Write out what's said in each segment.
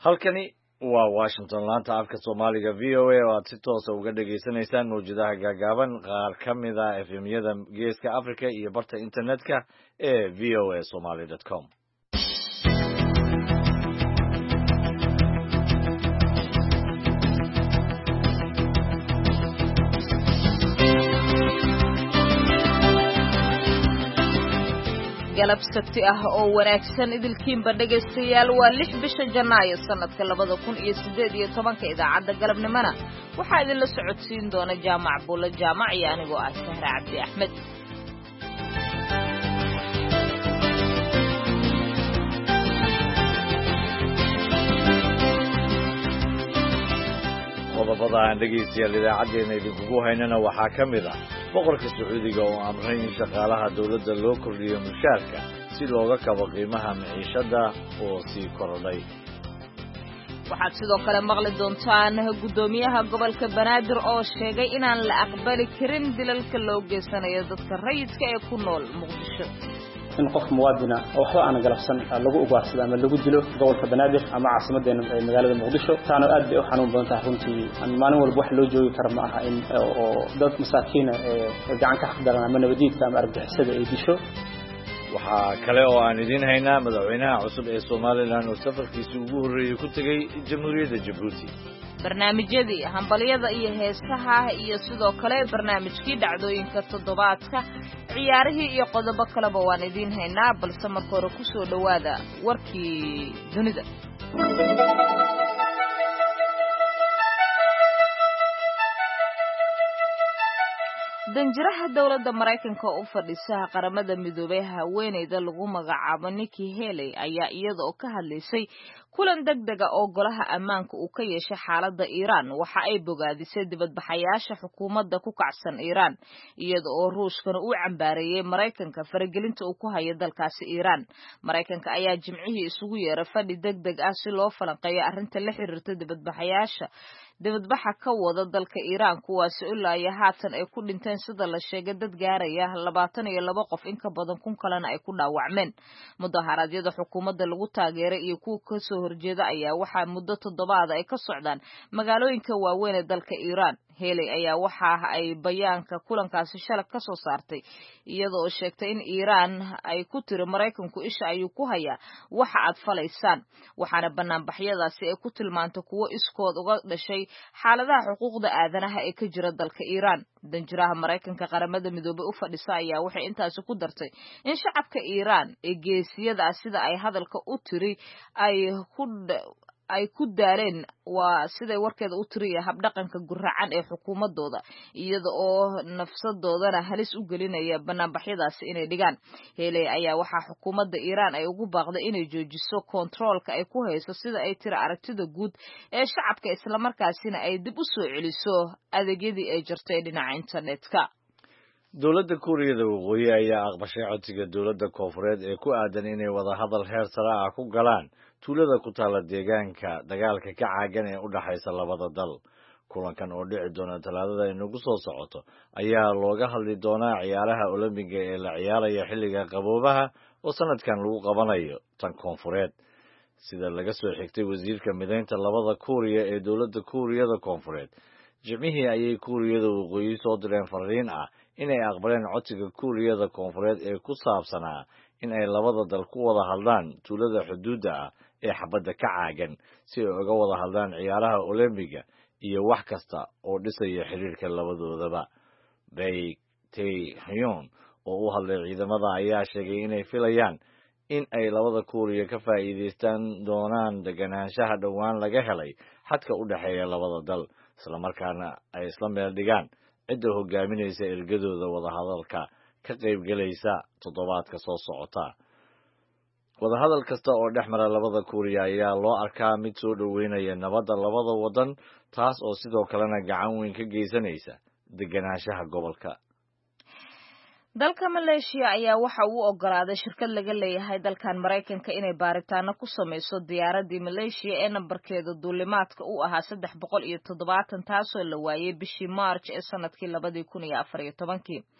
halkani waa Washington laanta afka Soomaaliga VOA oo aad si toos ah uga dhageysanaysaan mowjadaha gaagaaban qaar ka mid ah FM-yada Geeska Afrika iyo barta internetka ee voasomali.com. galab sabti ah oo wanaagsan idilkiinba dhagaystayaal waa 6 bisha Janaayo sanadka 2018 idaacadda galabnimana waxaa idin la socodsiin doona Jaamac Buulo Jaamac iyo anigoo ah Sahra Cabdi Axmed. qodobada aan dhageystayaal idaacadeena idinkugu haynana waxaa ka mid ah boqorka Sacuudiga oo amray in shaqaalaha dawladda loo kordhiyo mushaarka si looga kabo qiimaha maciishada oo sii kordhay. waxaad sidoo kale maqli doontaan gudoomiyaha gobolka Banaadir oo sheegay inaan la aqbali karin dilalka loo geysanayo dadka rayidka ee ku nool Muqdisho. in qof muwaadina oo waxba aan galabsan lagu ugaarsado ama lagu dilo gobolka Banaadir ama caasimadeena magaalada Muqdisho taana aad bay u xanuun badan tahay runtii maalin walba wax loo joogi karo ma aha in oo dad masaakiin gacan ka xaqdaran ama nabadiidka ama argagixisada ay disho. waxaa kale oo aan idin haynaa madaxweynaha cusub ee Soomaaliland oo safarkiisii ugu horreeyay ku tagay Jamhuuriyadda Djibouti. barnaamijyadii hambaliyada iyo heesaha iyo sidoo kale barnaamijkii dhacdooyinka toddobaadka ciyaarihii iyo qodobo kaleba waan idin haynaa balse marka hore ku soo dhawaada warkii dunida. danjiraha dawladda Mareykanka oo fadhiisa qaramada midoobay haweeneyda lagu magacaabo Nikki Haley ayaa iyada oo ka hadlaysay kulan degdeg ah oo golaha ammaanka uu ka yeeshay xaaladda Iran waxa ay bogaadisay dibadbaxayaasha xukuumadda ku kacsan Iran iyada oo Ruushkana uu cambaareeyay Mareykanka faragelinta uu ku hayo dalkaasi Iran. Mareykanka ayaa jimcihii isugu yeeray fadhi degdeg ah si loo falanqeeyo arrinta la xiriirta dibadbaxa ka wada dalka Iran kuwaas ilaa haatan ay ku dhinteen sida la sheegay dad gaaraya 22 qof in ka badan kun kalena ay ku dhaawacmeen. mudaharaadyada xukuumadda lagu taageeray iyo kuwa ka soo horjeeda ayaa waxa muddo toddobaad ay ka socdaan magaalooyinka waaweyn ee dalka Iran. Haley ayaa waxa ay bayaanka kulankaasi shalay ka soo saartay iyadoo oo sheegtay in Iran ay ku tiri Mareykanku isha ayuu ku hayaa waxa aad falaysaan waxaana banaanbaxyadaasi ay ku tilmaantay kuwo iskood uga dhashay xaaladaha xuquuqda aadanaha ee ka jira dalka Iran. danjiraha Mareykanka qaramada midoobay u fadhisa ayaa waxay intaasi ku dartay in shacabka Iran ee geesiyada sida ay hadalka u tiri ay ku daaleen waa siday warkeeda u tiriya habdhaqanka guracan ee xukuumadooda iyada oo nafsadoodana halis u gelinaya banaanbaxyadaasi inay dhigaan. Haley ayaa waxa xukuumadda Iran ay ugu baaqday inay joojiso kontroolka ay ku hayso sida ay tiri aragtida guud ee shacabka isla markaasina ay dib u soo celiso adeegyadii ay jirtay dhinaca internetka. dawladda Kuuriyada Waqooyi ayaa aqbashay codsiga dawladda Koonfureed ee ku aadan inay wada hadal heer sare ah ku galaan tuulada ku taala deegaanka dagaalka ka caagan ee u dhaxaysa labada dal. kulankan oo dhici doona Talaadada inagu soo socoto ayaa looga hadli doonaa ciyaaraha Olympiga ee la ciyaarayo xilliga qaboobaha oo sanadkan lagu qabanayo tan Koonfureed. sida laga soo xigtay wasiirka mideynta labada Kuuriya ee dawladda Kuuriyada Koonfureed jimcihii ayay Kuuriyada Waqooyi soo direen fariin ah inay aqbaleen codsiga Kuuriyada Koonfureed ee ku saabsanaa in ay labada dal ku wada hadlaan tuulada xuduudda ah ee xabadda ka caagan si ay uga wada hadlaan ciyaaraha Olympiga iyo wax kasta oo dhisaya xiriirka labadoodaba. Bae Tae-hyun oo u hadlay ciidamada ayaa sheegay inay filayaan in ay labada Kuuriya ka faa'iideystaan doonaan deganaanshaha dhowaan laga helay xadka u dhaxeeya labada dal isla markaana ay isla meel dhigaan cidda hogaaminaysa ergadooda wadahadalka ka qaybgalaysa toddobaadka soo socota. wadahadal kasta oo dhexmara labada Kuuriya ayaa loo arkaa mid soo dhaweynaya nabadda labada wadan taas oo sidoo kalena gacan weyn ka geysanaysa deganaanshaha gobolka. dalka Malaysia ayaa waxa uu ogolaaday shirkad laga leeyahay dalkan Mareykanka inay baaritaano ku sameyso diyaaradii Malaysia ee nambarkeeda duulimaadka uu ahaa 370 taasoo la waayay bishii March ee sanadkii 2014.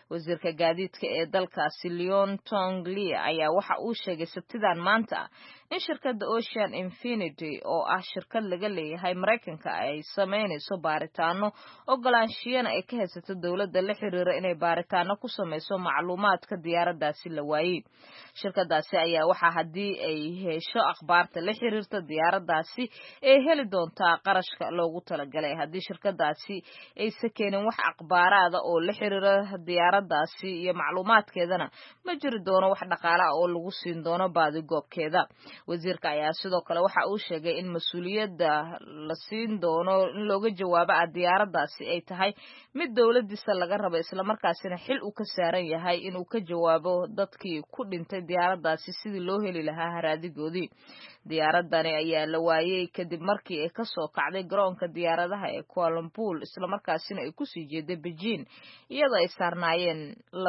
wasiirka gaadiidka ee dalkaasi Leon Tongli ayaa waxa uu sheegay Sabtidan maanta in shirkadda Ocean Infinity oo ah shirkad laga leeyahay Mareykanka ay sameynayso baaritaano ogolaanshiyana ay ka haysato dawladda la xiriira inay baaritaano ku sameyso macluumaadka diyaaradaasi la waayay. Shirkadaasi ayaa waxa haddii ay hesho akhbaarta la xiriirta diyaaradaasi ay heli doontaa qarashka loogu talagalay. Haddii shirkadaasi aysan keenin wax akhbaaraada oo la xiriira diyaaradaasi iyo macluumaadkeedana ma jiri doono wax dhaqaale ah oo lagu siin doono baadigoobkeeda. Wasiirka ayaa sidoo kale waxa uu sheegay in mas'uuliyadda la siin doono in looga jawaabo diyaaradaasi ay tahay mid dawladdiisa laga rabo isla markaasina xil uu ka saaran yahay inuu ka jawaabo dadkii ku dhintay diyaaradaasi sidii loo heli lahaa haraadigoodii. Diyaaradani ayaa la waayay kadib markii ay ka soo kacday garoonka diyaaradaha ee Kuala Lumpur isla markaasina ay ku sii jeeday Beijing iyadoo ay saarnaayeen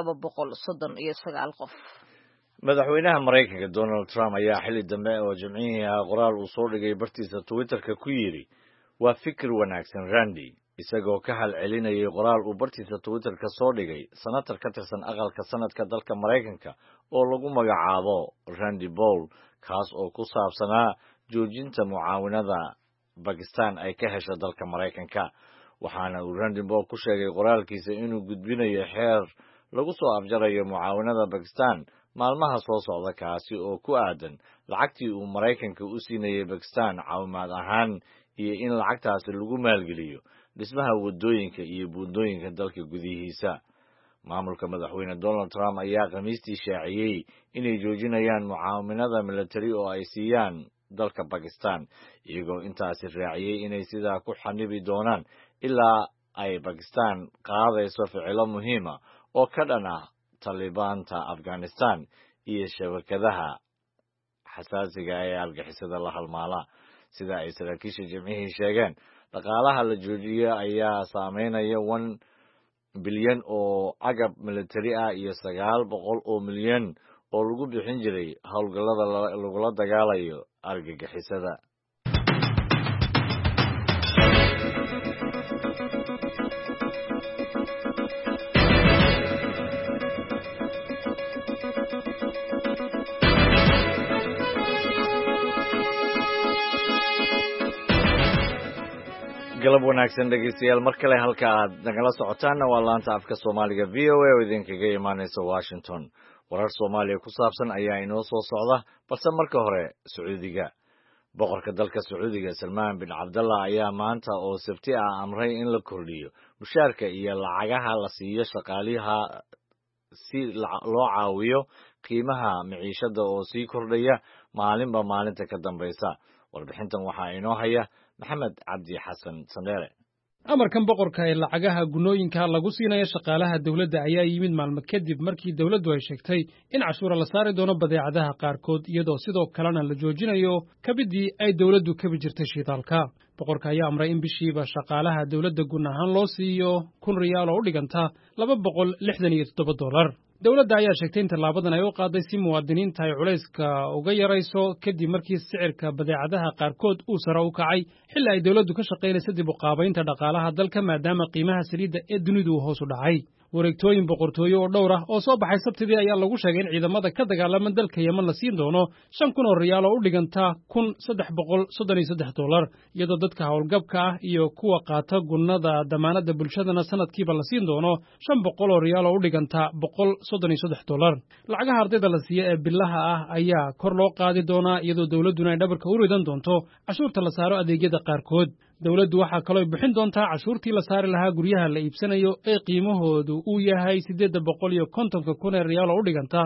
239 qof. madaxweynaha Mareykanka Donald Trump ayaa xilli dambe oo Jimcihii qoraal uu soo dhigay bartiisa Twitterka ku yiri waa fikir wanaagsan Randy isagoo ka hal celinayay qoraal uu bartiisa Twitterka soo dhigay senator ka tirsan aqalka sanadka dalka Mareykanka oo lagu magacaabo Randy Paul kaas oo ku saabsanaa joojinta mucaawinada Pakistan ay ka hesho dalka Mareykanka. waxaana uu Randy Paul ku sheegay qoraalkiisa inuu gudbinayo xeer lagu soo afjarayo mucaawinada Pakistan maalmaha soo socda kaasi oo ku aadan lacagtii uu Mareykanka u siinayay Pakistan caawimaad ahaan iyo in lacagtaasi lagu maalgeliyo dhismaha wadooyinka iyo buundooyinka dalka gudihiisa. maamulka madaxweyne Donald Trump ayaa Khamiistii shaaciyay inay joojinayaan mucaawinada military oo ay siiyaan dalka Pakistan iyagoo intaasi raaciyay inay sidaa ku xanibi doonaan ilaa ay Pakistan qaadayso ficilo muhiim ah oo ka dhan ah Talibaanta Afghanistan iyo shabakadaha xasaasiga ee argixisada la halmaala. sida ay saraakiisha Jimcihii sheegeen dhaqaalaha la joojiyo ayaa saameynaya 1 bilyan oo agab military ah iyo 900 oo milyan oo lagu bixin jiray howlgallada lagula dagaalayo argagixisada. galab wanaagsan dhegeystayaal mar kale halka aad nagala socotaanna waa laanta afka Soomaaliga VOA oo idinkaga imaanaysa Washington. warar Soomaaliya ku saabsan ayaa inoo soo socda balse marka hore Sacuudiga. boqorka dalka Sacuudiga Salmaan bin Abdullah ayaa maanta oo Sabti ah amray in la kordhiyo mushaarka iyo lacagaha la siiyo shaqaalaha si loo caawiyo qiimaha maciishada oo sii kordhaya maalinba maalinta ka dambaysa. warbixintan waxaa inoo haya Maxamed Cabdi Xasan Sandere. amarkan boqorka ee lacagaha gunooyinka lagu siinayo shaqaalaha dawladda ayaa yimid maalmo kadib markii dawladdu ay sheegtay in cashuura la saari doono badeecadaha qaarkood iyadoo sidoo kalena la joojinayo kabidii ay dawladdu kabi jirtay shidaalka. boqorka ayaa amray in bishiiba shaqaalaha dawladda gun ahaan loo siiyo 1,000 riyaal oo u dhiganta $267. dawladda ayaa sheegtay in tallaabadan ay u qaaday si muwaadiniinta ay culayska uga yarayso kadib markii sicirka badeecadaha qaarkood uu sare u kacay xilli ay dawladdu ka shaqaynaysa dib u qaabaynta dhaqaalaha dalka maadaama qiimaha saliidda ee dunidu uu hoos u dhacay. wareegtooyin boqortooyo oo dhowr ah oo soo baxay Sabtidii ayaa lagu sheegay in ciidamada ka dagaalama dalka Yemen la siin doono 5,000 oo riyaal oo u dhiganta $1,333 iyadoo dadka howlgabka ah iyo kuwa qaata gunnada damaanada bulshadana sanadkiiba la siin doono 500 oo riyaal oo u dhiganta $133. lacagaha ardayda la siiyo ee billaha ah ayaa kor loo qaadi doonaa iyadoo dawladduna ay dhabarka u ridan doonto cashuurta la saaro adeegyada qaarkood. dawladdu waxaa kaloo bixin doontaa cashuurtii la saari lahaa guryaha la iibsanayo ee qiimahoodu uu yahay 850 kun riyaal oo u dhiganta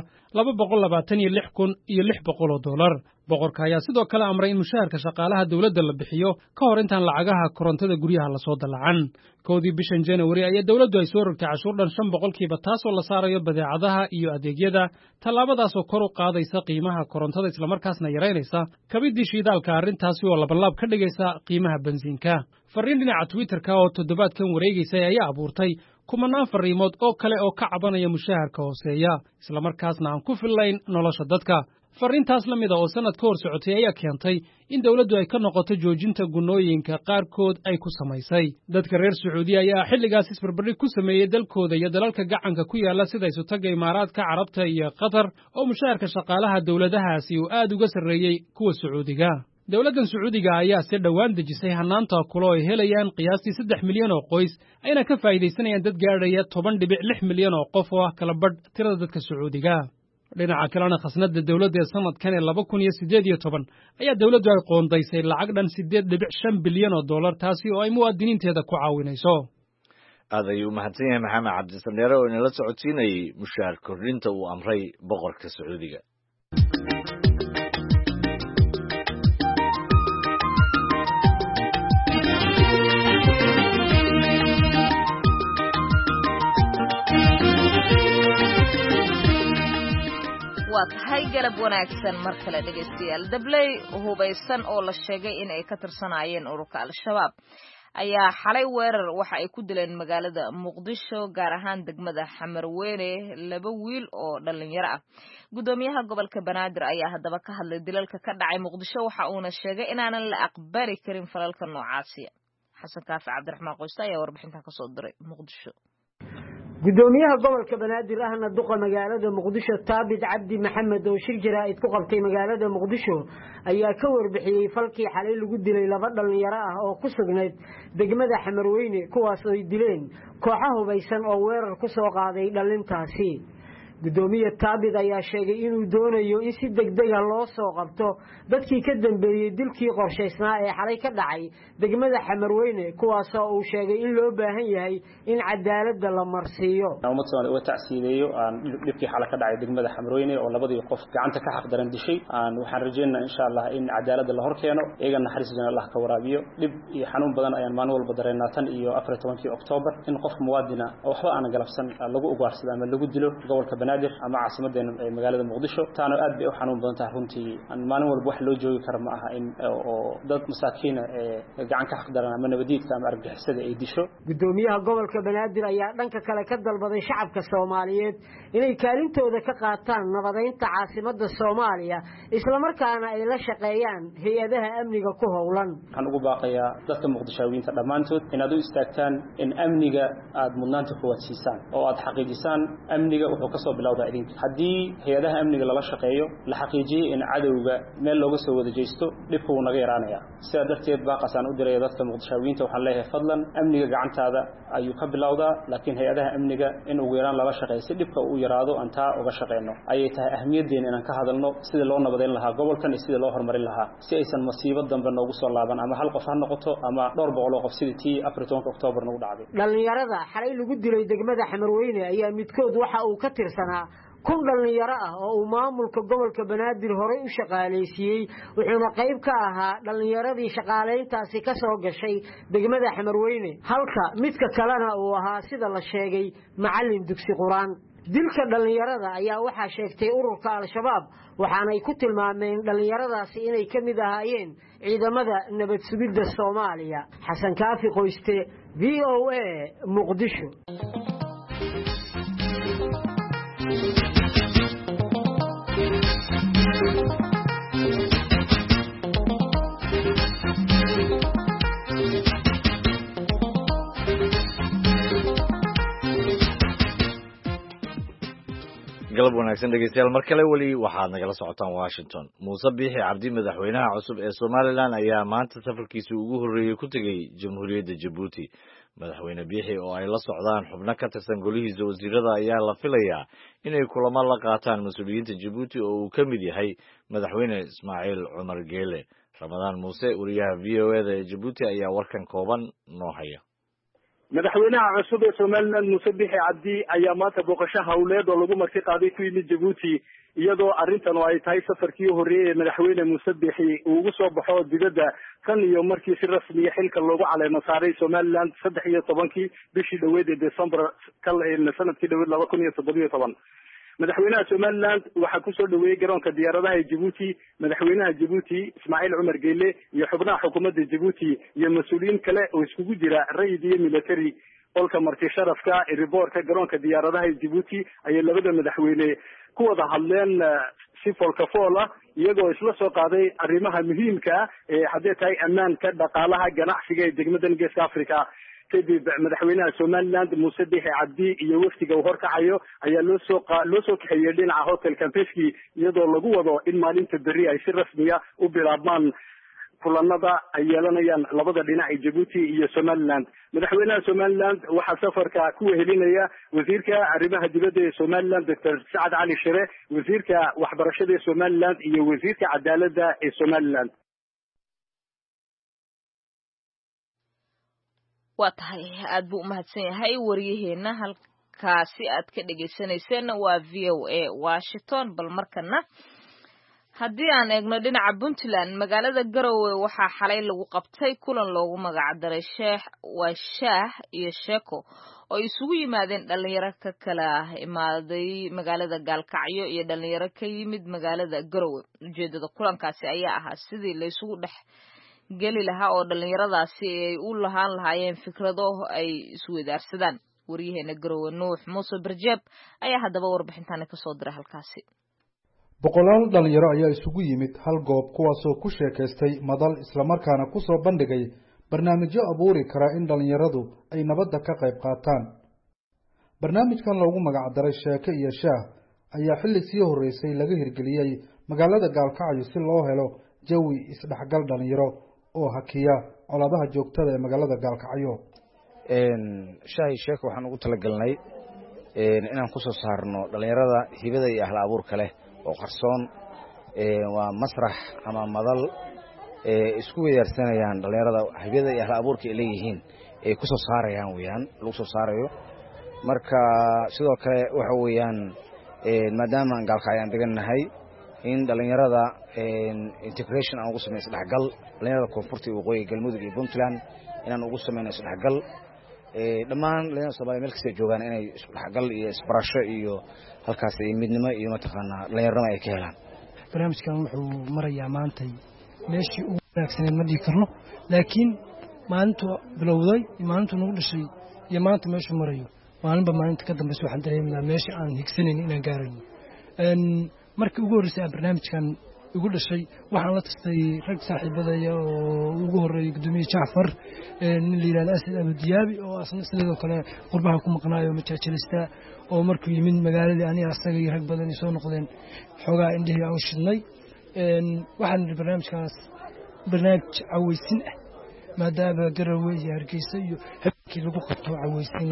$226,600. boqorka ayaa sidoo kale amray in mushaharka shaqaalaha dawladda la bixiyo ka hor intaan lacagaha korontada guryaha la soo dalacan. koodii bishan January ayaa dawladdu ay soo rogtay cashuur dhan 5% taasoo la saarayo badeecadaha iyo adeegyada. tallaabadaasoo kor u qaadaysa qiimaha korontada isla markaasna yaraynaysa kabidii shidaalka arrintaasi oo labanlaab ka dhigaysa qiimaha bensiinka. fariin dhinaca Twitterka oo toddobaadkan wareegaysay ayaa abuurtay kumanaan fariimood oo kale oo ka cabanaya mushaharka hooseeya isla markaasna aan ku fillayn nolosha dadka. farriintaas la mid a oo sannad ka hor socotay ayaa keentay in dawladdu ay ka noqoto joojinta gunnooyinka qaarkood ay ku samaysay dadka reer sacuudiya ayaa xilligaas isbarbardhig ku sameeyey dalkooda iyo dalalka gacanka ku yaalla sida isutagga imaaraadka carabta iyo qatar oo mushaharka shaqaalaha dawladahaasi uu aad uga sarreeyey kuwa sacuudiga dawladdan sacuudiga ayaa si dhowaan dejisay hannaanta kulo ay helayaan qiyaastii 3 milyan oo qoys ayna ka faa'iidaysanayaan dad gaadhaya 10.6 milyan oo qof oo ah kala badh tirada dadka sacuudiga dhinaca kalena khasnadda dawladda ee sanadkan ee 2018 ayaa dawladdu ay qoondaysay lacag dhan 8.5 bilyan oo dollar taasi oo ay muwaadiniinteeda ku caawinayso aad ayuu u mahadsan yahay maxamed cabdisaneere oo inala socodsiinayay mushaar kordhinta uu amray boqorka sacuudiga waa tahay galab wanaagsan mar kale dhegaystayaal dabley hubaysan oo la sheegay in ay ka tirsanaayeen ururka al-shabaab ayaa xalay weerar waxa ay ku dileen magaalada muqdisho gaar ahaan degmada xamarweyne 2 wiil oo dhalinyaro ah gudoomiyaha gobolka banaadir ayaa haddaba ka hadlay dilalka ka dhacay muqdisho waxa uuna sheegay inaanan la aqbali karin falalka noocaasi xasan kaafi cabdiraxmaan qoyste ayaa warbixintan ka soo diray muqdisho gudoomiyaha gobolka banaadir ahna duqa magaalada muqdisho taabid cabdi maxamed oo shir jaraa'id ku qabtay magaalada muqdisho ayaa ka warbixiyay falkii xalay lagu dilay 2 dhalinyaro ah oo ku sugnayd degmada xamarweyne kuwaas oo ay dileen kooxo hubaysan oo weerar ku soo qaaday dhalintaasi gudoomiye taabid ayaa sheegay inuu doonayo in si degdeg ah loo soo qabto dadkii ka dambeeyay dilkii qorshaysnaa ee xalay ka dhacay degmada xamarweyne kuwaas oo uu sheegay in loo baahan yahay in cadaaladda la marsiiyo umad Soomaaliyeed oo tacsiideeyo aan dhibkii xalay ka dhacay degmada xamarweyne oo labadii qof gacanta ka xaq daran dishay waxaan rajaynaynaa insha Allah in cadaaladda la hor keeno eegana naxariisna Allah ka waraabiyo dhib iyo xanuun badan ayaan maalin walba dareennaa tan iyo 14 Oktoobar in qof muwaadina oo waxba aan galabsan lagu ugaarsado ama lagu dilo gobolka ama caasimadeena ee magaalada muqdisho taano aad bay u xanuun badan tahay runtii aan maalin walba wax loo joogi karo ma aha in oo dad masaakiin ee gacan ka xaqdaran ama nabadiidka ama argagixisada ay disho gudoomiyaha gobolka banaadir ayaa dhanka kale ka dalbaday shacabka Soomaaliyeed inay kaalintooda ka qaataan nabadeynta caasimadda Soomaaliya isla markaana ay la shaqeeyaan hay'adaha amniga ku howlan waxaan ugu baaqayaa dadka muqdishaawiinta dhamaantood inaad u istaagtaan in amniga aad mudnaanta ku wadsiisaan oo aad xaqiijisaan amniga wuxuu ka soo bilowdaa haddii hay'adaha amniga lala shaqeeyo la xaqiijiyo in cadawga meel looga soo wada jeesto dhibku uu naga yaraanayaa sidaa darteed baaqasaan u diray dadka muqdishaawiinta waxaan leeyahay fadlan amniga gacantaada ayuu ka bilowdaa laakiin hay'adaha amniga in ugu yaraan lala shaqeeyo si dhibka uu yaraado aan taa uga shaqeyno ayay tahay ahmiyaddeena inaan ka hadalno sida loo nabadeyn lahaa gobolkan iyo sida loo horumarin lahaa si aysan masiibo dambe noogu soo laaban ama hal qof ha noqoto ama dhowr boqol oo qof sidii tii 14 Oktoobar nagu dhacday dhalinyarada xalay lagu dilay degmada xamarweyne ayaa midkood waxa uu ka tirsanaa kun dhalinyaro ah oo uu maamulka gobolka banaadir hore u shaqaaleysiiyay wuxuuna qayb ka ahaa dhalinyaradii shaqaaleyntaasi ka soo gashay degmada xamarweyne halka midka kalena uu ahaa sida la sheegay macallin dugsi quraan dilka dhalinyarada ayaa waxaa sheegtay ururka al-shabaab waxaanay ku tilmaameen dhalinyaradaasi inay ka mid ahaayeen ciidamada nabad sugidda Soomaaliya xasan kaafi qoyste VOA muqdisho galab wanaagsan dhegeystayaal mar kale weli waxaad nagala socotaan Washington Muuse Biixi Cabdi madaxweynaha cusub ee Somaliland ayaa maanta safarkiisa ugu horeeyay ku tagay Jamhuuriyadda Djibouti madaxweyne Biixi oo ay la socdaan xubno ka tirsan golihiisa wasiirada ayaa la filayaa inay kulamo la qaataan mas'uuliyiinta Djibouti oo uu ka mid yahay madaxweyne Ismaaciil Cumar Geele Ramadaan Muuse wariyaha VOA ee Djibouti ayaa warkan kooban noo haya madaxweynaha cusub ee Somaliland Muuse Biixi Cabdi ayaa maanta booqasho hawleed oo lagu marti qaaday ku yimid Djibouti iyadoo arrintan oo ay tahay safarkii horeeyay madaxweyne Muuse Biixi uu ugu soo baxo dibadda kan iyo markii si rasmi ah xilka loogu caleemo saaray Somaliland 13 bishii dhaweyd ee December sanadkii dhaweyd 2017 madaxweynaha Somaliland waxa ku soo dhaweeyay garoonka diyaaradaha ee Djibouti madaxweynaha Djibouti Ismaaciil Cumar Geele iyo xubnaha xukuumadda Djibouti iyo mas'uuliyiin kale oo isugu jira rayid iyo military qolka marti sharafka ee riboorka garoonka diyaaradaha ee Djibouti ay labada madaxweyne ku wada hadleen si foolkafool ah iyagoo isla soo qaaday arrimaha muhiimka ah ee haddii tahay ammaanka dhaqaalaha ganacsiga ee degmadan geeska africa kadib madaxweynaha somaliland muuse biixi cabdi iyo wafdiga uu horkacayo ayaa loo soo kaxeeyey dhinaca hotel campeski iyadoo lagu wado in maalinta berri ay si rasmiya u bilaabmaan kulanada ay yeelanayaan labada dhinac ee Djibouti iyo Somaliland. Madaxweynaha Somaliland waxaa safarka ku wehelinaya wasiirka arrimaha dibadda ee Somaliland Dr. Saad Ali Shire, wasiirka waxbarashada ee Somaliland iyo wasiirka cadaaladda ee Somaliland. waa tahay aad buu umahadsan yahay wariyaheena halkaasi aad ka dhagaysanayseen waa VOA Washington bal markana haddii aan eegno dhinaca Puntland magaalada Garowe waxaa xalay lagu qabtay kulan loogu magac daray shaah iyo sheeko oo isugu yimaadeen dhalinyaro ka kala imaaday magaalada Gaalkacyo iyo dhalinyaro ka yimid magaalada Garowe ujeedada kulankaasi ayaa ahaa sidii la isugu dhex geli lahaa oo dhalinyaradaasi ay u lahaan lahaayeen fikrado ay isweydaarsadaan wariyaheena Garowe Nuux Muuse Barjeeb ayaa haddaba warbixintan ka soo diray halkaasi boqolaal dhalinyaro ayaa isugu yimid hal goob kuwaasoo ku sheekaystay madal isla markaana ku soo bandhigay barnaamijyo abuuri kara in dhalinyaradu ay nabadda ka qayb qaataan barnaamijkan loogu magac daray sheeko iyo shaah ayaa xilli sii horeysay laga hirgeliyay magaalada Gaalkacyo si loo helo jawi isdhexgal dhalinyaro oo hakiya colaadaha joogtada ee magaalada Gaalkacyo shaah sheeko waxaan ugu talagalnay inaan ku soo saarno dhalinyarada hibada iyo ahla abuurka leh oo qarsoon waa masrax ama madal isku weerarsanayaan dhalinyarada hibada iyo ahla abuurka ay leeyihiin ay ku soo saarayaan weeyaan lagu soo saarayo marka sidoo kale waxa weeyaan maadaama aan Gaalkacyo deganahay in dhalinyarada integration aan ugu sameeyo isdhexgal dhalinyarada koonfurta iyo waqooyiga Galmudug iyo Puntland inaan ugu sameeyo isdhexgal dhammaan dhalinyarada Soomaaliyeed meel kasta joogaan inay isdhexgal iyo isbarasho iyo halkaas ay midnimo iyo mataqaana dhalinyarada ay ka helaan barnaamijkan wuxuu marayaa maanta meeshii ugu wanaagsan ma dhigi karno laakiin maalintu bilowday maalintu nagu dhashay iyo maanta meeshuu marayo maalinba maalinta ka dambaysa waxaan dareemaa meeshii aan higsanayn inaan gaarayno markii ugu horeysay barnaamijkan ugu dhashay waxaan la tastay rag saaxiibadaya oo ugu horeeyay gudoomiye Jaafar nin la yiraahdo Asad Abu Diyaabi oo asna sidoo kale qurbaha ku maqnaayo majaajilista oo markuu yimid magaaladii aniga asaga iyo rag badan soo noqdeen xogaa indhihii aan shidnay waxaan barnaamijkaas barnaamij caweysin ah maadaama Garowe iyo Hargeysa iyo habeenkii lagu qabto caweysin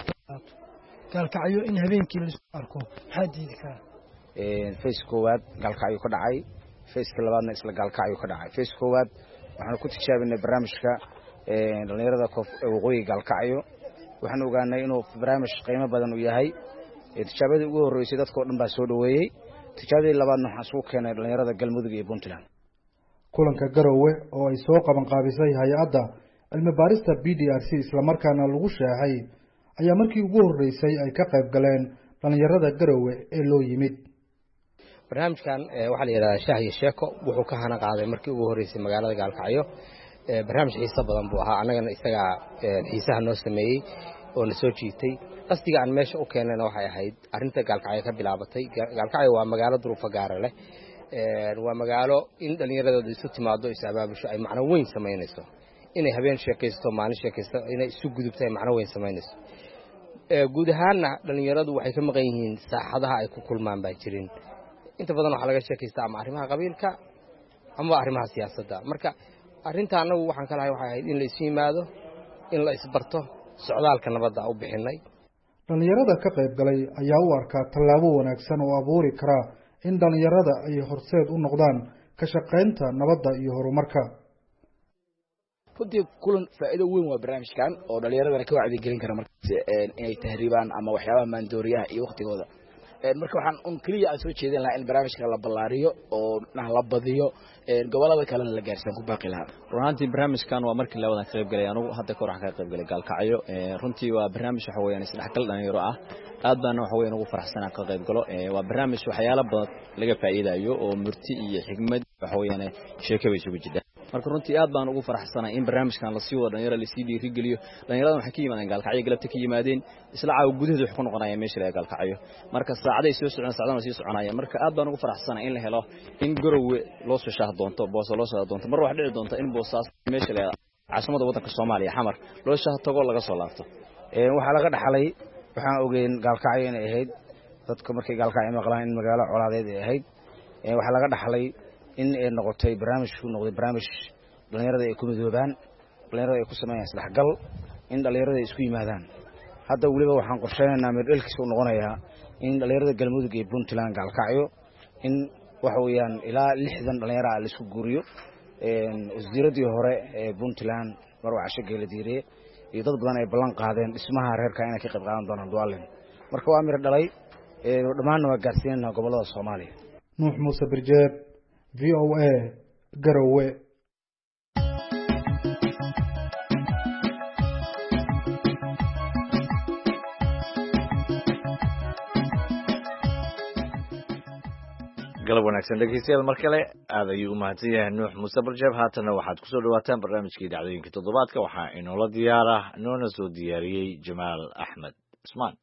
Gaalkacyo in habeenkii la isku arko maxaa diidi kara face koowaad Gaalkacyo ka dhacay face labaadna isla Gaalkacyo ka dhacay face koowaad waxaan ku tijaabinay barnaamijka dhalinyarada waqooyiga Gaalkacyo waxaan ogaanay inuu barnaamij qiimo badan u yahay tijaabadii ugu horeysay dadkoo dhan baa soo dhaweeyay tijaabadii labaadna waxaan soo keenay dhalinyarada Galmudug iyo Puntland kulanka Garowe oo ay soo qaban qaabisay hay'adda cilmi baarista BDRC isla markaana lagu shaahay ayaa markii ugu horeysay ay ka qayb galeen dhalinyarada Garowe ee loo yimid barnaamijkan waxa la yiraahdaa shaah iyo sheeko wuxuu ka hana qaaday markii ugu horeysay magaalada Gaalkacyo barnaamij xiiso badan buu ahaa anagana isaga xiisaha noo sameeyay oo na soo jiitay qasdiga aan meesha u keenayna waxay ahayd arinta Gaalkacyo ka bilaabatay Gaalkacyo waa magaalo duruufo gaar leh waa magaalo in dhalinyarada isu timaado isabaabusho ay macno weyn sameynayso inay habeen sheekaysto maalin sheekaysto inay isu gudubtay macno weyn sameynayso guud ahaanna dhalinyaradu waxay ka maqan yihiin saaxadaha ay ku kulmaan baa jirin inta badan waxa laga sheekaystaa ama arrimaha qabiilka ama arrimaha siyaasadda marka arinta anagu waxaan ka lahay waxay ahayd in la isu yimaado in la isbarto socdaalka nabadda u bixinay dhalinyarada ka qayb galay ayaa u arkaa tallaabo wanaagsan oo abuuri kara in dhalinyarada ay horseed u noqdaan ka shaqaynta nabadda iyo horumarka runtii kulan faa'iido weyn waa barnaamijkan oo dhalinyarada ka wacdi gelin kara markaas inay tahriibaan ama waxyaabaha maandooriyaha iyo waqtigooda marka waxaan kaliya aan soo jeedin lahaa in barnaamijka la ballaariyo oo la badiyo gobolada kalena la gaarsiin ku baaqi lahaa runtii barnaamijkan waa markii labadan ka qayb galay anigu hadda ka hor ka qayb galay Gaalkacyo runtii waa barnaamij waxa weeyaan isdhexgal dhalinyaro ah aad baan waxa weeyaan ugu faraxsanahay ka qayb galo waa barnaamij waxyaalo badan laga faa'iidayo oo murti iyo xigmad waxa weeyaan sheeko bay isugu jiraan marka runtii aad baan ugu faraxsanahay in barnaamijkan la sii wado dhalinyarada la sii dhiirigeliyo dhalinyarada waxay ka yimaadeen gaalkacyo galabta ka yimaadeen isla caawa gudaheeda wax ku noqonayaan meesha la gaalkacyo marka saacaday soo socdaan sii soconayaan marka aad baan ugu faraxsanahay in la helo in Garowe loo soo shaah doonto Booso loo soo doonto mar wax dhici doonto in Boosaas meesha la caasimada waddanka Soomaaliya xamar loo shaah tago laga soo laabto waxa laga dhaxlay waxaan ogeyn gaalkacyo inay ahayd dadka markay gaalkacyo maqlaan in magaalo colaadeed ay ahayd waxa laga dhaxlay in ay noqotay barnaamijku noqday barnaamij dhalinyarada ay ku midoobaan dhalinyarada ay ku sameeyaan isdhexgal in dhalinyarada ay isku yimaadaan hadda waliba waxaan qorsheynaynaa mid dhalkiisa u noqonayaa in dhalinyarada galmudug iyo Puntland gaalkacyo in waxa weeyaan ilaa 60 dhalinyaro ah la isku guuriyo wasiiradii hore ee Puntland marwa casho geela diirey iyo dad badan ay ballan qaadeen dhismaha reerka inay ka qayb qaadan doonaan duwaalin marka waa mir dhalay dhammaan waa gaarsiinayna gobolada Soomaaliya Nuux Muuse Birjeeb VOA Garowe galab wanaagsan dhegeystayaal mar kale aad ayuu u mahadsan yahay Nuux Muuse Birjeeb haatana waxaad ku soo dhawaataan barnaamijkii dhacdooyinka toddobaadka waxaa inoola diyaara noona soo diyaariyey Jamaal Axmed Usmaan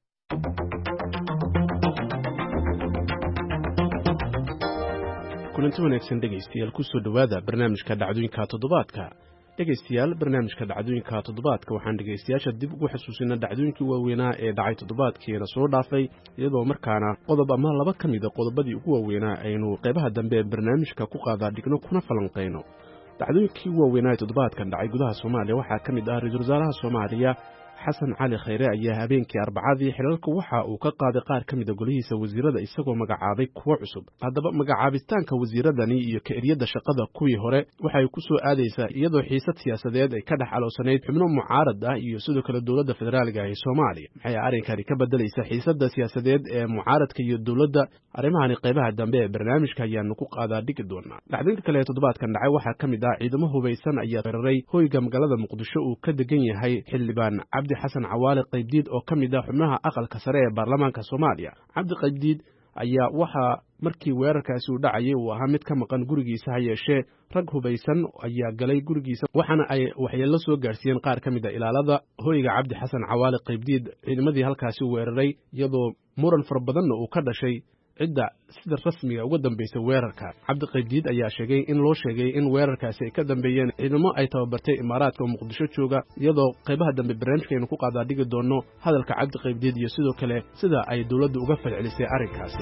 kulanti wanaagsan dhegeystayaal ku soo dhawaada barnaamijka dhacdooyinka toddobaadka dhegeystayaal barnaamijka dhacdooyinka toddobaadka waxaan dhegeystayaasha dib ugu xasuusinaa dhacdooyinkii waaweynaa ee dhacay toddobaadkiina soo dhaafay iyadoo markaana qodob ama laba ka mid a qodobadii ugu waaweynaa aynu qaybaha dambe ee barnaamijka ku qaadaa dhigno kuna falanqayno dhacdooyinkii waaweynaa ee toddobaadkan dhacay gudaha Soomaaliya waxaa ka mid ah ra'iisul wasaaraha Soomaaliya xasan cali khayre ayaa habeenkii arbacadii xilalka waxa uu ka qaaday qaar ka mid ah golihiisa wasiirada isagoo magacaabay kuwo cusub haddaba magacaabitaanka wasiiradani iyo ka-eryada shaqada kuwii hore waxay ku soo aadaysaa iyadoo xiisad siyaasadeed ay ka dhex aloosanayd xubno mucaarad ah iyo sidoo kale dowladda federaaliga ee Soomaaliya maxay arrinkani ka bedelaysaa xiisadda siyaasadeed ee mucaaradka iyo dowladda arrimahani qaybaha dambe ee barnaamijka ayaanu ku qaadaa dhigi doonaa dhacdooyinka kale ee toddobaadkan dhacay waxaa ka mid ah ciidamo hubaysan ayaa qararay hoyga magaalada Muqdisho uu ka degan yahay xildhibaan xasan cawaale qaybdiid oo ka mid ah xubnaha aqalka sare ee baarlamaanka Soomaaliya cabdi qaybdiid ayaa waxa markii weerarkaasi uu dhacayay uu ahaa mid ka maqan gurigiisa ha yeeshee rag hubaysan ayaa galay gurigiisa waxaana ay waxyeello soo gaarsiiyeen qaar ka mid ah ilaalada hoyga cabdi xasan cawaale qaybdiid ciidamadii halkaasi weeraray iyadoo muran fara badanna uu ka dhashay cidda sida rasmiga uga dambeysay weerarka cabdi qaybdiid ayaa sheegay in loo sheegay in weerarkaasi ay ka dambeeyeen ciidamo ay tababartay imaaraadka oo Muqdisho jooga iyadoo qaybaha dambe barnaamijkeenu ku qaadaa dhigi doono hadalka cabdi qaybdiid iyo sidoo kale sida ay dawladdu uga falcelisay arrinkaasi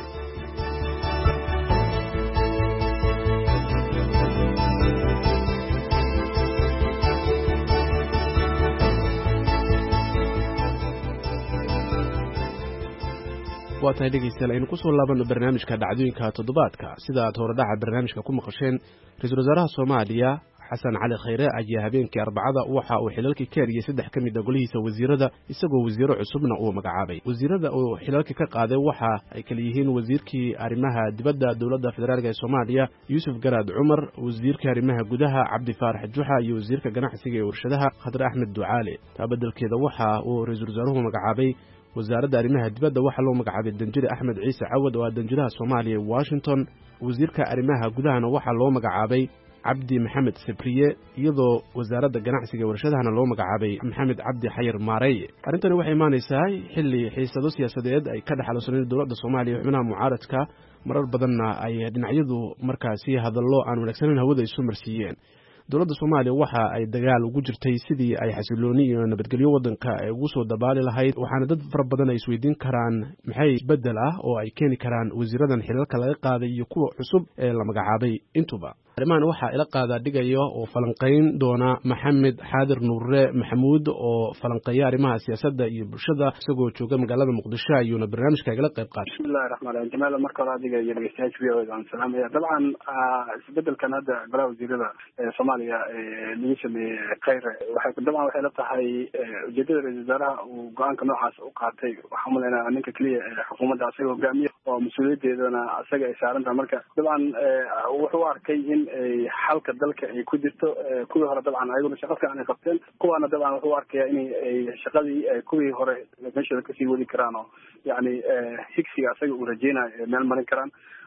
waa tahay dhegeystayaal aynu ku soo laabanno barnaamijka dhacdooyinka toddobaadka sida aad horedhaca barnaamijka ku maqasheen ra-iisul wasaaraha Soomaaliya xasan cali khayre ayaa habeenkii arbacada waxa uu xilalkii ka eriyay 3 ka mid ah golihiisa wasiirada isagoo wasiiro cusubna uu magacaabay wasiirada uu xilalkii ka qaaday waxa ay kala yihiin wasiirkii arrimaha dibadda dowladda federaalka ee Soomaaliya Yuusuf Garaad Cumar wasiirkii arrimaha gudaha Cabdi Faarax Juxa iyo wasiirka ganacsiga ee warshadaha Khadra Axmed Ducaale tabadelkeeda waxa uu ra-iisul wasaaruhu magacaabay wasaaradda arrimaha dibadda waxa loo magacaabay Danjire Axmed Ciise Cawad oo danjiraha Soomaaliya Washington wasiirka arrimaha gudahana waxa loo magacaabay Cabdi Maxamed Sabriye iyadoo wasaaradda ganacsiga ee warshadaha loo magacaabay Maxamed Cabdi Xayir Maareeye arintani waxay imaanaysaa xilli xiisado siyaasadeed ay ka dhaxalsaneen dowladda Soomaaliya xubnaha mucaaradka marar badanna ay dhinacyadu markaasi hadallo aan wanaagsaneyn hawada isu marsiiyeen dowladda Soomaaliya waxa ay dagaal ugu jirtay sidii ay xasilooni iyo nabadgelyo wadanka ay ugu soo dabaali lahayd waxaana dad fara badan ay isweydiin karaan maxay bedel ah oo ay keeni karaan wasiiradan xilalka laga qaaday iyo kuwa cusub ee la magacaabay intuba arrimahan waxaa ila qaadaa dhigaya oo falanqayn doona Maxamed Xaadir Nuure Maxamuud oo falanqeeya arrimaha siyaasadda iyo bulshada isagoo jooga magaalada Muqdisho ayuuna barnaamijka igala qayb qaatay bismillaahi raxmaani raxiim jamaal marka hore adiga iyo dhegeystayaasha aan salaamaya dabcan isbedelkan hadda golaha wasiirada Soomaaliya lagu sameeyay khayre waxay la tahay ujeedada ra-iisul wasaaraha uu go'aanka noocaas u qaatay waxaan maleynayaa ninka kaliya xukuumadda asaga hogaamiya oo mas'uuliyadeedana asaga ay saaran tahay marka dabcan wuxuu arkay in xalka dalka ay ku jirto kuwii hore dabcan ayaguna shaqo fiican ay qabteen kuwaana dabcan wuxuu arkayaa in ay shaqadii kuwii hore meeshooda kasii wadi karaan oo yani higsiga asaga uu rajeynayo meel marin karaan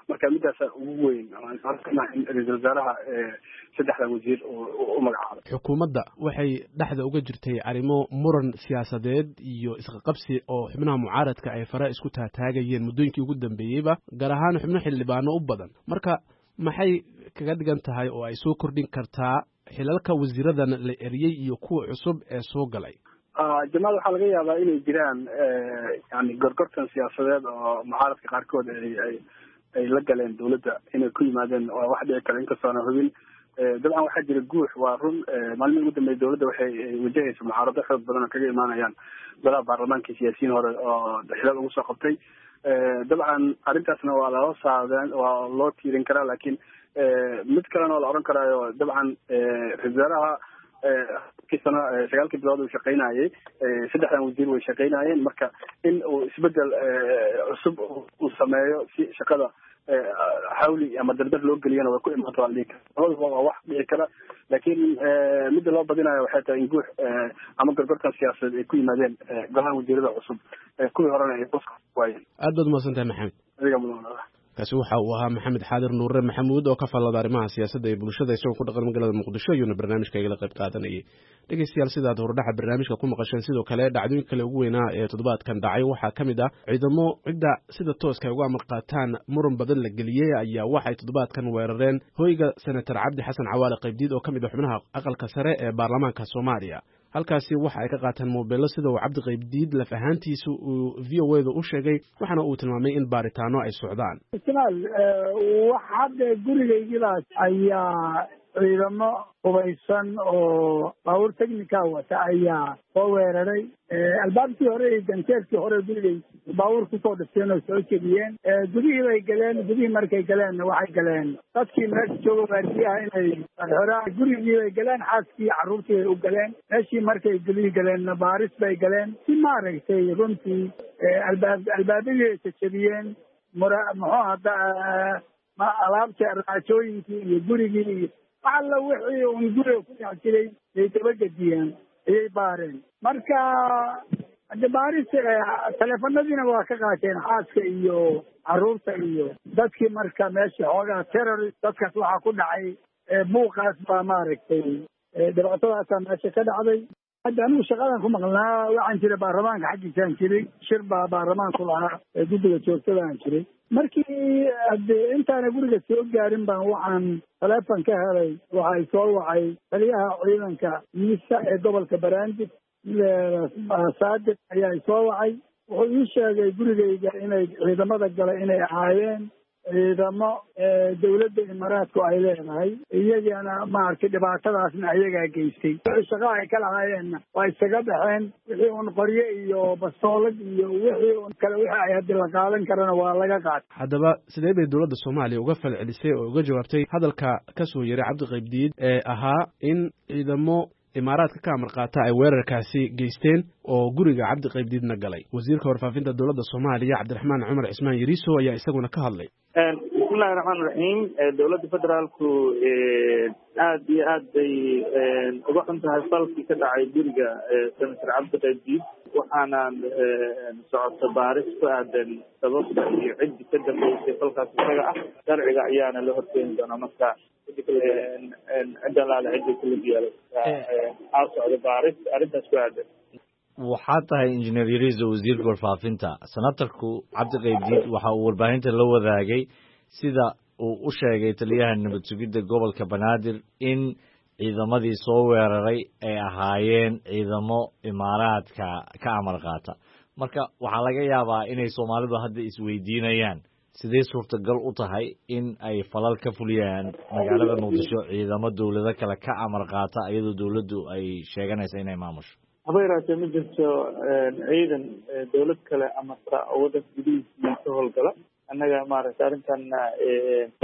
marka midaas ugu weyn in ra-iisul wasaaraha saddexda wasiir u magacaabay. xukuumadda waxay dhexda uga jirtay arrimo muran siyaasadeed iyo isqaqabsi oo xubnaha mucaaradka ay fara isku taataagayeen muddooyinkii ugu dambeeyeyba gaar ahaan xubno xildhibaano u badan marka maxay kaga dhigan tahay oo ay soo kordhin kartaa xilalka wasiiradan la eriyey iyo kuwa cusub ee soo galay? jamaal waxaa laga yaabaa inay jiraan yani gorgortan siyaasadeed oo mucaaradka qaarkood ay la galeen dawladda inay ku yimaadeen waa wax dhici kale inkastoona hubin. dabcan waxaa jira guux, waa run. maalmihii ugu dambeeyay dawladda waxay wajahaysa mucaarado xoog badan oo kaga imaanayaan golaha baarlamaanka siyaasiyiin hore oo xilal ugu soo qabtay. dabcan arrintaasna waa loo saadeen, waa loo tiirin karaa, laakiin mid kalena oo la oran karaayo dabcan ra-iisul wasaaraha kiisana 9 bilood uu shaqaynayay, 3 wasiir way shaqaynayeen. marka in uu isbedel cusub uu sameeyo si shaqada xawli ama dardar loo geliyana way ku imaato waa wax dhici kara. laakiin midda loo badinayo waxay tahay in guux ama gorgortan siyaasadeed ay ku yimaadeen golaha wasiirada cusub kuwii horena ay qoska waayeen. aad baad umahadsantahay maxamed. adiga mudan. kaasi waxa uu ahaa maxamed xaadir nuure maxamuud oo ka faallada arrimaha siyaasadda ee bulshada isagoo ku dhaqan magaalada muqdisho ayuuna barnaamijka igala qayb qaadanayay. dhegeystayaal sidaad hordhaxa barnaamijka ku maqasheen sidoo kale dhacdooyin kale ugu weynaa ee toddobaadkan dhacay waxaa ka mid ah ciidamo cidda sida tooska ay uga amar qaataan muran badan la geliyey ayaa waxay toddobaadkan weerareen hoyga senator cabdi xasan cawaale qaybdiid oo ka mid ah xubnaha aqalka sare ee baarlamaanka Soomaaliya. halkaasi waxa ay ka qaataan moobeelo sida uu cabdi qaybdiid laf ahaantiisu uu VOA-da u sheegay, waxaana uu tilmaamay in baaritaano ay socdaan. hadda gurigaygiibaas ayaa ciidamo hubaysan oo baabuur technica wata ayaa soo weeraray. albaabkii hore iyo ganteerkii hore gurigay baabuur kusoo dhifteen oo soo jebiyeen. gudihii bay galeen. gudihii markay galeen waxay galeen dadkii meesha jooga waardiyaha inay xoraan. gurigii bay galeen, xaaskii carruurtii bay u galeen. meeshii markay gudihii galeenna baaris bay galeen. si maaragtay runtii albaabadii ay jajabiyeen. muxuu hadda alaabta raajooyinkii iyo gurigii alla wixii un guriga ku dhex jiray ay dabagediyeen, ayay baareen. marka hadda baaris teleefanadiina waa ka qaateen xaaska iyo carruurta iyo dadkii. marka meesha xoogaa terrorist dadkaas waxaa ku dhacay buuqaas baa maaragtay dhibaatadaasaa meesha ka dhacday. hadda anigu shaqadan ku maqnaa waxaan jiray baarlamaanka xaggiisaan jiray. shir baa baarlamaanku lahaa guddiga joogtadaan jiray. markii hadde intaana guriga soo gaarin baan waxaan taleefon ka helay. waxay soo wacay taliyaha ciidanka miisa ee gobolka Banaadir Saadiq ayaa soo wacay. wuxuu ii sheegay gurigayga inay ciidamada gala inay ahaayeen ciidamo dawladda imaaraadku ay leedahay. iyagana maaragtay dhibaatadaasna ayagaa geystay. wixii shaqo ay ka lahaayeenna waa isaga baxeen. wixii un qoryo iyo bastoolad iyo wixii un kale wixii ay haddi la qaadan karana waa laga qaatay. haddaba sidee bay dowladda Soomaaliya uga falcelisay oo uga jawaabtay hadalka ka soo yeeray cabdi qaybdiid ee ahaa in ciidamo imaaraadka ka amar qaata ay weerarkaasi geysteen oo guriga cabdi qaybdiidna galay? wasiirka warfaafinta dowladda Soomaaliya Cabdiraxmaan Cumar Cismaan Yariso ayaa isaguna ka hadlay. bismillahi raxmaani raxiim. dowladda federaalku aad iyo aad bay uga xun tahay falkii ka dhacay guriga senator cabdi qaybdiid. waxaana socota baaris ku aadan sababta iyo ciddi ka dambeysay falkaas isaga ah. sharciga ayaana la horkeeni doonaa marka cidda laala cidda kula diyaalo socda baaris arrintaas ku aadan. waxaa tahay injineer Yariso wasiirka warfaafinta. senatarku cabdi qaybdiid waxa uu warbaahinta la wadaagay sida uu u sheegay taliyaha nabad sugidda gobolka Banaadir in ciidamadii soo weeraray ay ahaayeen ciidamo imaaraadka ka amar qaata. marka waxaa laga yaabaa inay Soomaalidu hadda isweydiinayaan sidee suurtagal u tahay in ay falal ka fuliyaan magaalada Muqdisho ciidamo dawlado kale ka amar qaata iyadoo dawladdu ay sheeganayso inay maamusho. haba yaraatee ma jirto ciidan dawlad kale amarta oo waddanka gudihiisa ka howlgala. annaga maaragtay arrintan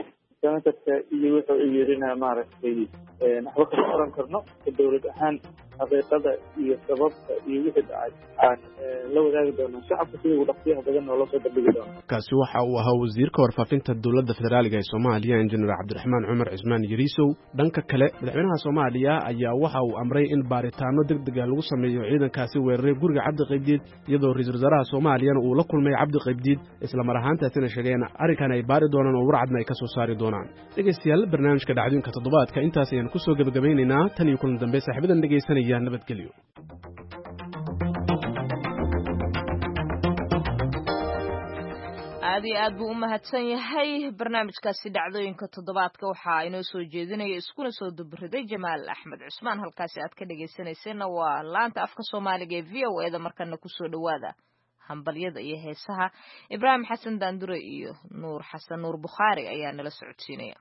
senatarka iyo wuxuu yirina maaragtay waxba kama oran karno dawlad ahaan xaqiiqada iyo sababta iyo wixii dhacay aan la wadaagi doono shacabka sida ugu dhaqsiyaha badan oo loo soo bandhigi doono. kaasi waxa uu ahaa wasiirka warfaafinta dowladda federaaliga ee Soomaaliya injineer Cabdiraxmaan Cumar Cismaan Yariisow. dhanka kale madaxweynaha Soomaaliya ayaa waxa uu amray in baaritaano degdeg ah lagu sameeyo ciidankaasi weeraray guriga Cabdi Qaybdiid iyadoo ra'iisul wasaaraha Soomaaliya uu la kulmay Cabdi Qaybdiid isla mar ahaantaasina sheegeen arrinkan ay baari doonaan oo warcadna ay ka soo saari doonaan. dhegeystayaal barnaamijka dhacdooyinka toddobaadka intaas ayaan ku soo gabagabaynaynaa tan iyo kulan dambe saaxiibadan dhegeysanaya nabadgelyo. aad iyo aad buu u mahadsan yahay barnaamijkaasi dhacdooyinka toddobaadka waxaa inoo soo jeedinaya iskuna soo dubriday Jamaal Axmed Cusmaan. halkaasi aad ka dhegeysanayseena waa laanta afka Soomaaliga ee VOA markana ku soo dhawaada hambalyada iyo heesaha. Ibraahim Xasan Daandure iyo Nuur Xasan Nuur Bukhaari ayaa nala socodsiinaya.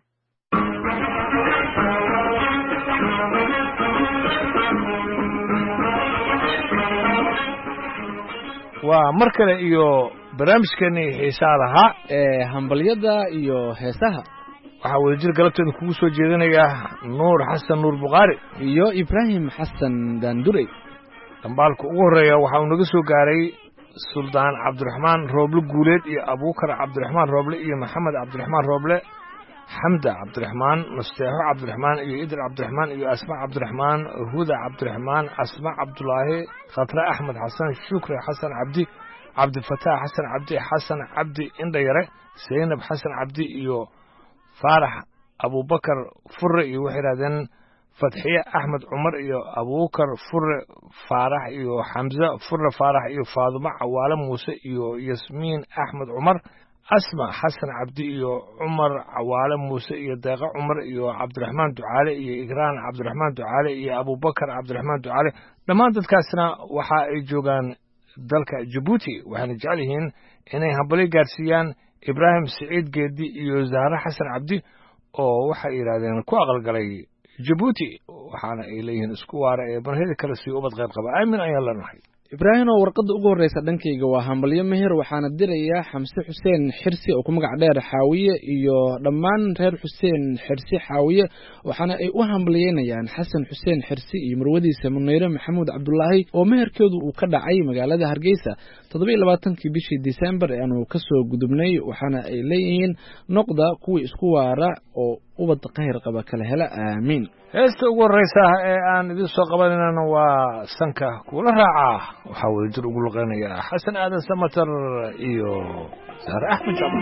waa mar kale iyo barnaamijkeennii xiisaa lahaa ee hambalyada iyo heesaha. waxaa wadajir galabteeda kugu soo jeedinaya Nuur Xasan Nuur Bukhaari iyo Ibraahim Xasan Daandure. dambaalka ugu horeeya waxa uu naga soo gaaray Suldaan Cabdiraxmaan Rooble Guuleed iyo Abuukar Cabdiraxmaan Rooble iyo Maxamed Cabdiraxmaan Rooble, Xamda Cabdiraxmaan, Mustaxo Cabdiraxmaan iyo Idil Cabdiraxmaan iyo Asma Cabdiraxmaan, Huda Cabdiraxmaan, Asma Cabdulaahi, Khatra Axmed Xasan, Shukri Xasan Cabdi, Cabdi Fataax Xasan Cabdi, Xasan Cabdi Indhayare, Zaynab Xasan Cabdi iyo Faarax Abubakar Furre iyo waxay yidhahdeen Fatxiye Axmed Cumar iyo Abuukar Furre Faarax iyo Xamza Furre Faarax iyo Faadumo Cawaale Muuse iyo Yasmiin Axmed Cumar, Asma Xasan Cabdi iyo Cumar Cawaale Muuse iyo Deeqa Cumar iyo Cabdiraxmaan Ducaale iyo Igraan Cabdiraxmaan Ducaale iyo Abubakar Cabdiraxmaan Ducaale. dhammaan dadkaasna waxa ay joogaan dalka Djibouti waxaana jecel yihiin inay hambalyo gaarsiiyaan Ibraahim Siciid Geedi iyo Zahra Xasan Cabdi oo waxay yiraahdeen ku aqalgalay Djibouti waxaana ay leeyihiin isku waara ee barheeda kala sii ubad qayb qaba. aamin ayaan leenahay. Ibraahim oo warqadda ugu horeysa dhankayga waa hambalyo meher waxaana diraya Xamse Xuseen Xirsi oo ku magac dheer Xaawiye iyo dhammaan reer Xuseen Xirsi Xaawiye waxaana ay u hambalyeynayaan Xasan Xuseen Xirsi iyo marwadiisa Munayre Maxamuud Cabdullaahi oo meherkeedu uu ka dhacay magaalada Hargeysa 27kii bishii December ee aanu ka soo gudubnay waxaana ay leeyihiin noqda kuwa isku waara oo ubad qeyr qaba kala hela aamin. heesta ugu horeysa ee aan idin soo qabanayna waa sanka kula raaca waxa uu jir ugu luqeynaya Xasan Aadan Samatar iyo Zahra Axmed Jamal.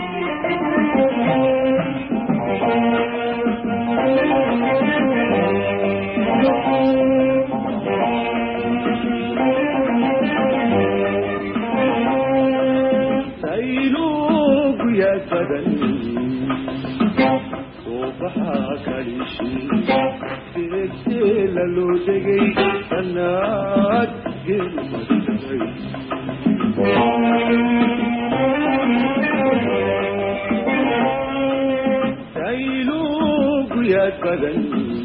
sayluug ya badan lalo degay sanaad gelmaday saylugu yaad badan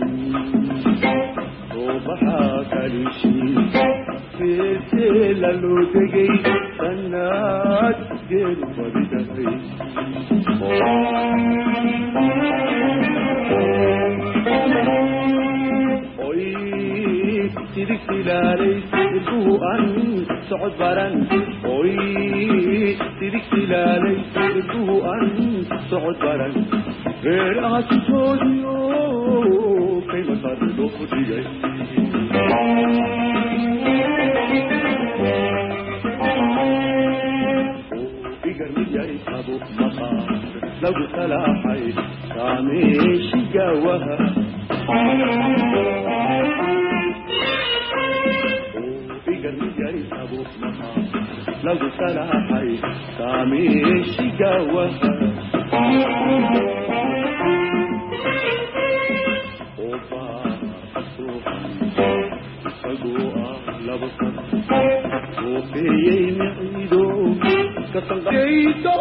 oo baxaa kalishi feese lalo degay sanaad gelmaday sidik tilaalay ilbuhu an socod baran oy sidik tilaalay ilbuhu an socod baran reeraha sitoodiyo kayma qardo fudhigay igar miyay qabo maqaar lagu salaaxay kaameeshi gaawaha lagu salaaxay kaameeshi gaawaha isagoo ah laba sab oo beeyey miciido ka sanqaydo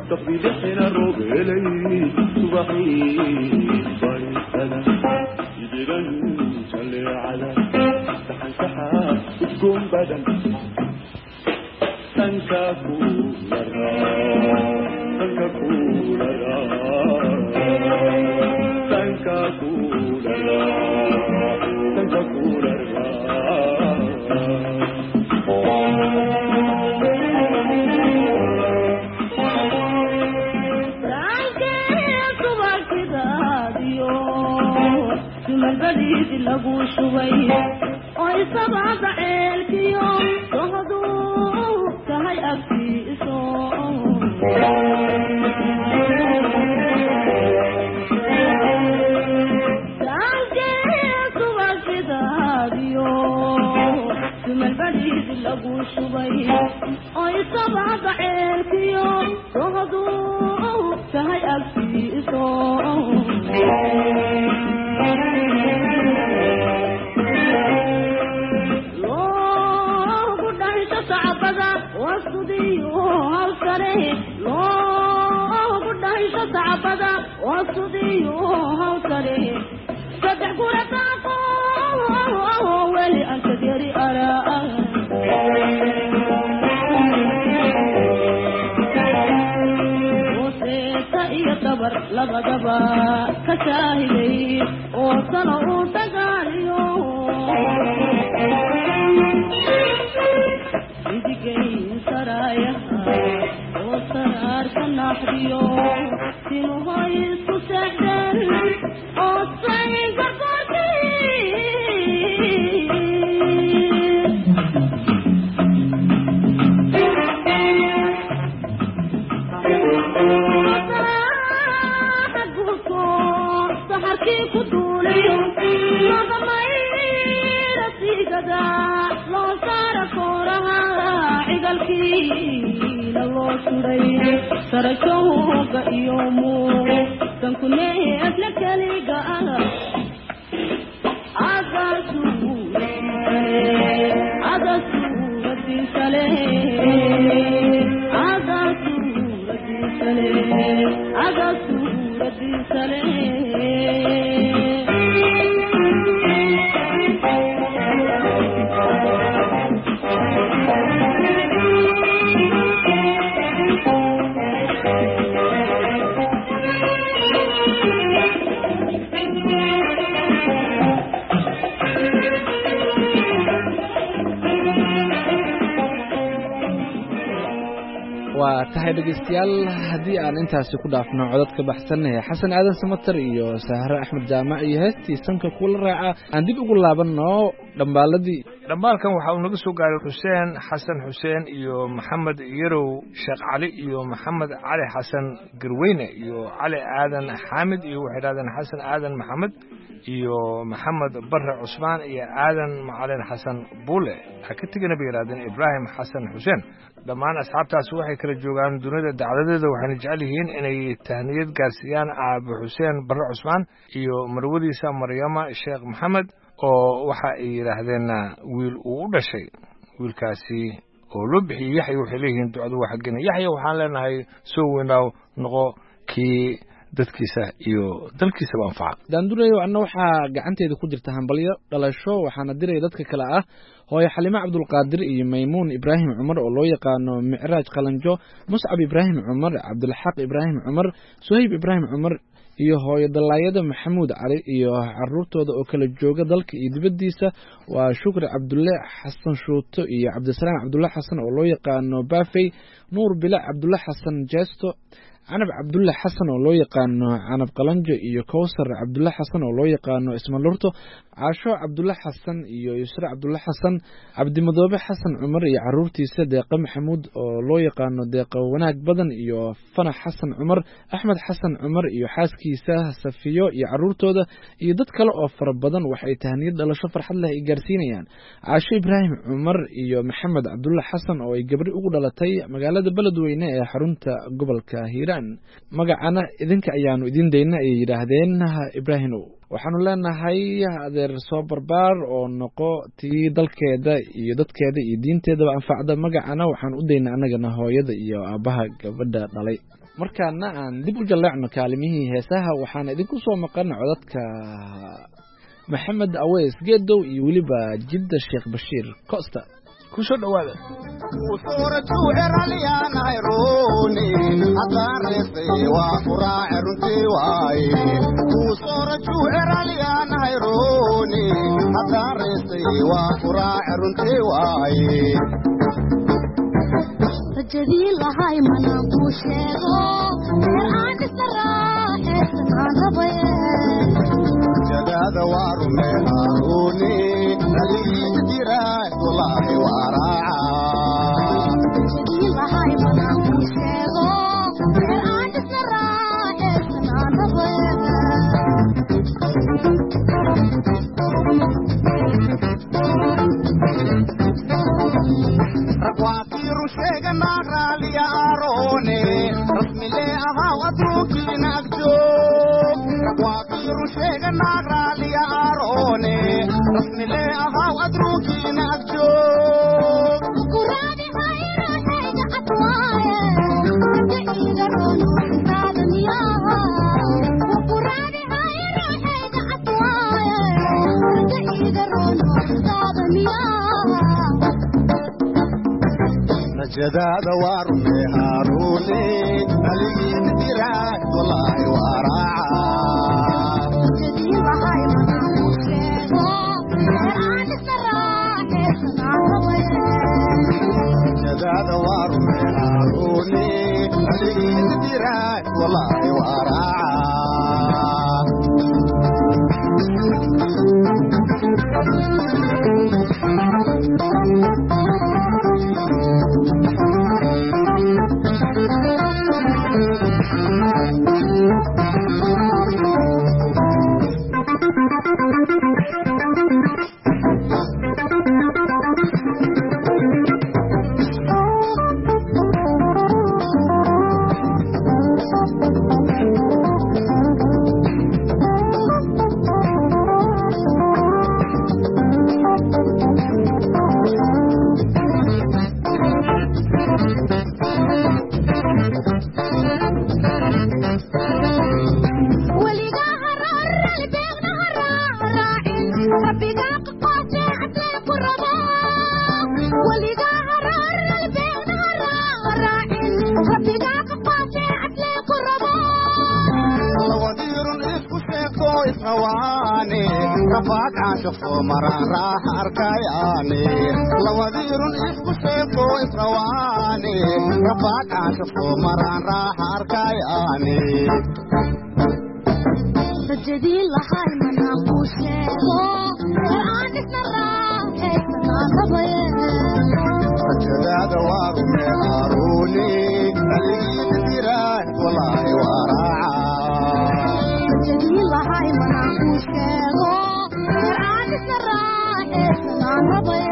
تقضي حين الروب إلي صباحي بريسنا يديرن جلي على سحن سحا وتقوم بدن تنكاكو لرا تنكاكو لرا تنكاكو لرا تنكاكو لرا lagu shubay oo sabada ceelkiyo sohdu tahay agtiiso lagu shubay oo sabada ceelkiyo sohdu tahay agtiiso labadaba ka shaahiday oo sano u tagaaliyo idigay saraya oo sarar ka naxdiyo sinu hoy isku saxdan oo sayga qoti sarajooga iyo muuqan ku neef la kaliga waa tahay dhegeystayaal haddii aan intaasi ku dhaafno codad ka baxsan xasan aadan samatar iyo sahre axmed jaamac iyo heestii sanka kula raaca aan dib ugu laabanno dhambaaladii dhambaalkan waxa uu naga soo gaaray xuseen xasan xuseen iyo maxamed yarow sheekh cali iyo maxamed cali xasan garweyne iyo cali aadan xaamid iyo waxay yidhahdeen xasan aadan maxamed iyo maxamed barre cusmaan iyo aadan macalin xasan buule ha ka tegana bay yidhahdeen ibraahim xasan xuseen dhammaan asxaabtaas waxay kala joogaan dunida dacladeeda waxayna jecel yihiin inay tahniyad gaarsiiyaan aabe xuseen barre cusmaan iyo marwadiisa maryama sheekh maxamed oo waxa ay yidhaahdeen wiil uu u dhashay wiilkaasi oo loo bixiyey yaxya waxay leeyihiin ducadu waa xaggena yaxya waxaan leenahay soo weynaaw noqo kii dadkiisa iyo dalkiisaba anfaca daandurayo anna waxaa gacanteeda ku jirta hambalyo dhalasho waxaana diraya dadka kale ah hooyo xalimo cabdulqaadir iyo maymuun ibraahim cumar oo loo yaqaano micraaj qalanjo muscab ibraahim cumar cabdulxaq ibraahim cumar suhayb ibraahim cumar iyo hooyo dalaayada maxamuud cali iyo caruurtooda oo kala jooga dalka iyo dibaddiisa waa shukri cabdulle xasan shuuto iyo cabdisalaam cabdulle xasan oo loo yaqaano baafey nuur bilac cabdulle xasan jeesto canab cabdulle xasan oo loo yaqaano canab qalanjo iyo kowsar cabdulle xasan oo loo yaqaano ismalurto caasho cabdulle xasan iyo yusre cabdulle xasan cabdimadoobe xasan cumar iyo caruurtiisa deeqa maxamuud oo loo yaqaano deeqa wanaag badan iyo fanax xasan cumar axmed xasan cumar iyo xaaskiisa safiyo iyo caruurtooda iyo dad kale oo fara badan waxay tahniyad dhalasho farxad leh ay gaarsiinayaan caasho ibraahim cumar iyo maxamed cabdulle xasan oo ay gabri ugu dhalatay magaalada beledweyne ee xarunta gobolka hiiraan magacana idinka ayaanu idin dayna ayay yidhaahdeen ibraahimow waxaanu leenahay adeer soo barbaar oo noqo tii dalkeeda iyo dadkeeda iyo diinteedaba anfacda magacana waxaan u daynaa annagana hooyada iyo aabbaha gabadha dhalay markaana aan dib u jalleecno kaalimihii heesaha waxaana idinku soo maqan codadka maxamed aweys geedow iyo weliba jidda sheekh bashiir costa kusoo dhawaada rajadii lahay mana kuu sheego aan israaxeesan rabaye jadaada waa rume haaruuni naligiisa jiraay wallaahi waa raaca rajadii lahay mana kuu sheego aan israaxeesan rabaye ragwaatiiru sheeganaa raaliya aaroone rasmile ahaa adduunkiina agjoog ragwaatiiru sheeganaa raaliya aaroone rasmile ahaa adduunkiina agjoog quraadi hayrahayga atwaaye iga roonoosaadaniyaha quraadi hayrahayga atwaaye iga roonoosaadaniyaha rajadaada waa rume haaruuni naligiisa jiraay wallaahi waa raaca rajadii lahay mana kuu sheego aan israaxeesan rabaye rajadaada waa rume haaruuni naligiisa jiraay wallaahi waa maraan raaxa arkayaane lawadirun isku sheeko israwaane rabaad caashafo maraan raaxa arkayaane rajadii lahay mana kuu sheego aan israaxeesan rabaye rajadaada waa rume haaruuni naligiisa jiraay wallaahi waa raaca rajadii lahay mana kuu sheego aan israaxeesan rabaye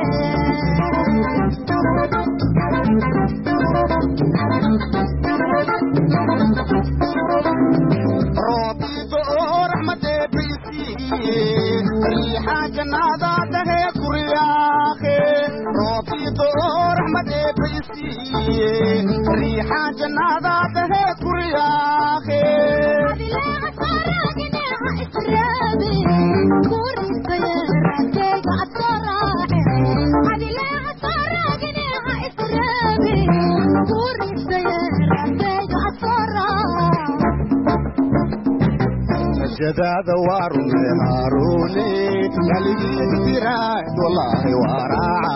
roobiido oo raxmadee baysiiye riixa jannaadaadahe guryaakhe roobiido oo raxmadee baysiiye riixa jannaadaadahe guryaakhe rajadaada waa rume haaruuni naligiisa jiraay wallaahi waa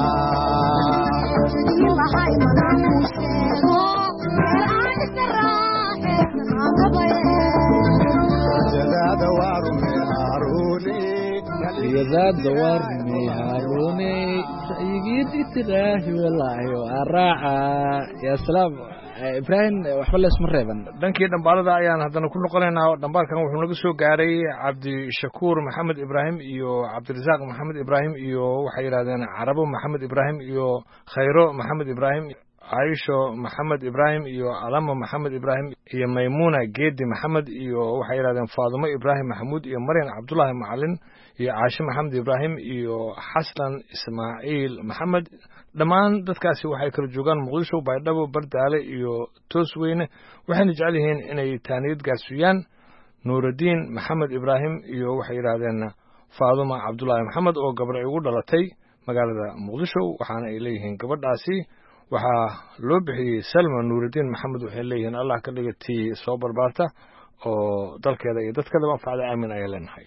raaca waa rume haaruuni riyadaada waa rume haaruuni ra'yigiid itiraahi wallaahi waa raaca yaa salaam ibraahim waxba leesma reeban dhankii dhambaalada ayaan haddana ku noqonaynaa dhambaalkan wuxuu naga soo gaaray cabdishakuur maxamed ibraahim iyo cabdirasaaq maxamed ibraahim iyo waxay yidhahdeen carabo maxamed ibraahim iyo khayro maxamed ibraahim caisho maxamed ibraahim iyo alama maxamed ibraahim iyo maymuuna geedi maxamed iyo waxay yidhahdeen faadumo ibraahim maxamuud iyo maryan cabdulaahi macalin iyo caashe maxamed ibraahim iyo xasan ismaaciil maxamed dhammaan dadkaasi waxay kala joogaan muqdisho baydhabo bardaale iyo toosweyne waxayna jecel yihiin inay taaniyad gaarsiiyaan nuurudiin maxamed ibraahim iyo waxay yidhaahdeen faaduma cabdulaahi maxamed oo gabar ay ugu dhalatay magaalada muqdisho waxaana ay leeyihiin gabadhaasi waxaa loo bixiyey salma nuurudiin maxamed waxay leeyihiin allah ka dhiga tii soo barbaarta oo dalkeeda iyo dadkeedaba anfacda aamin ayay leenahay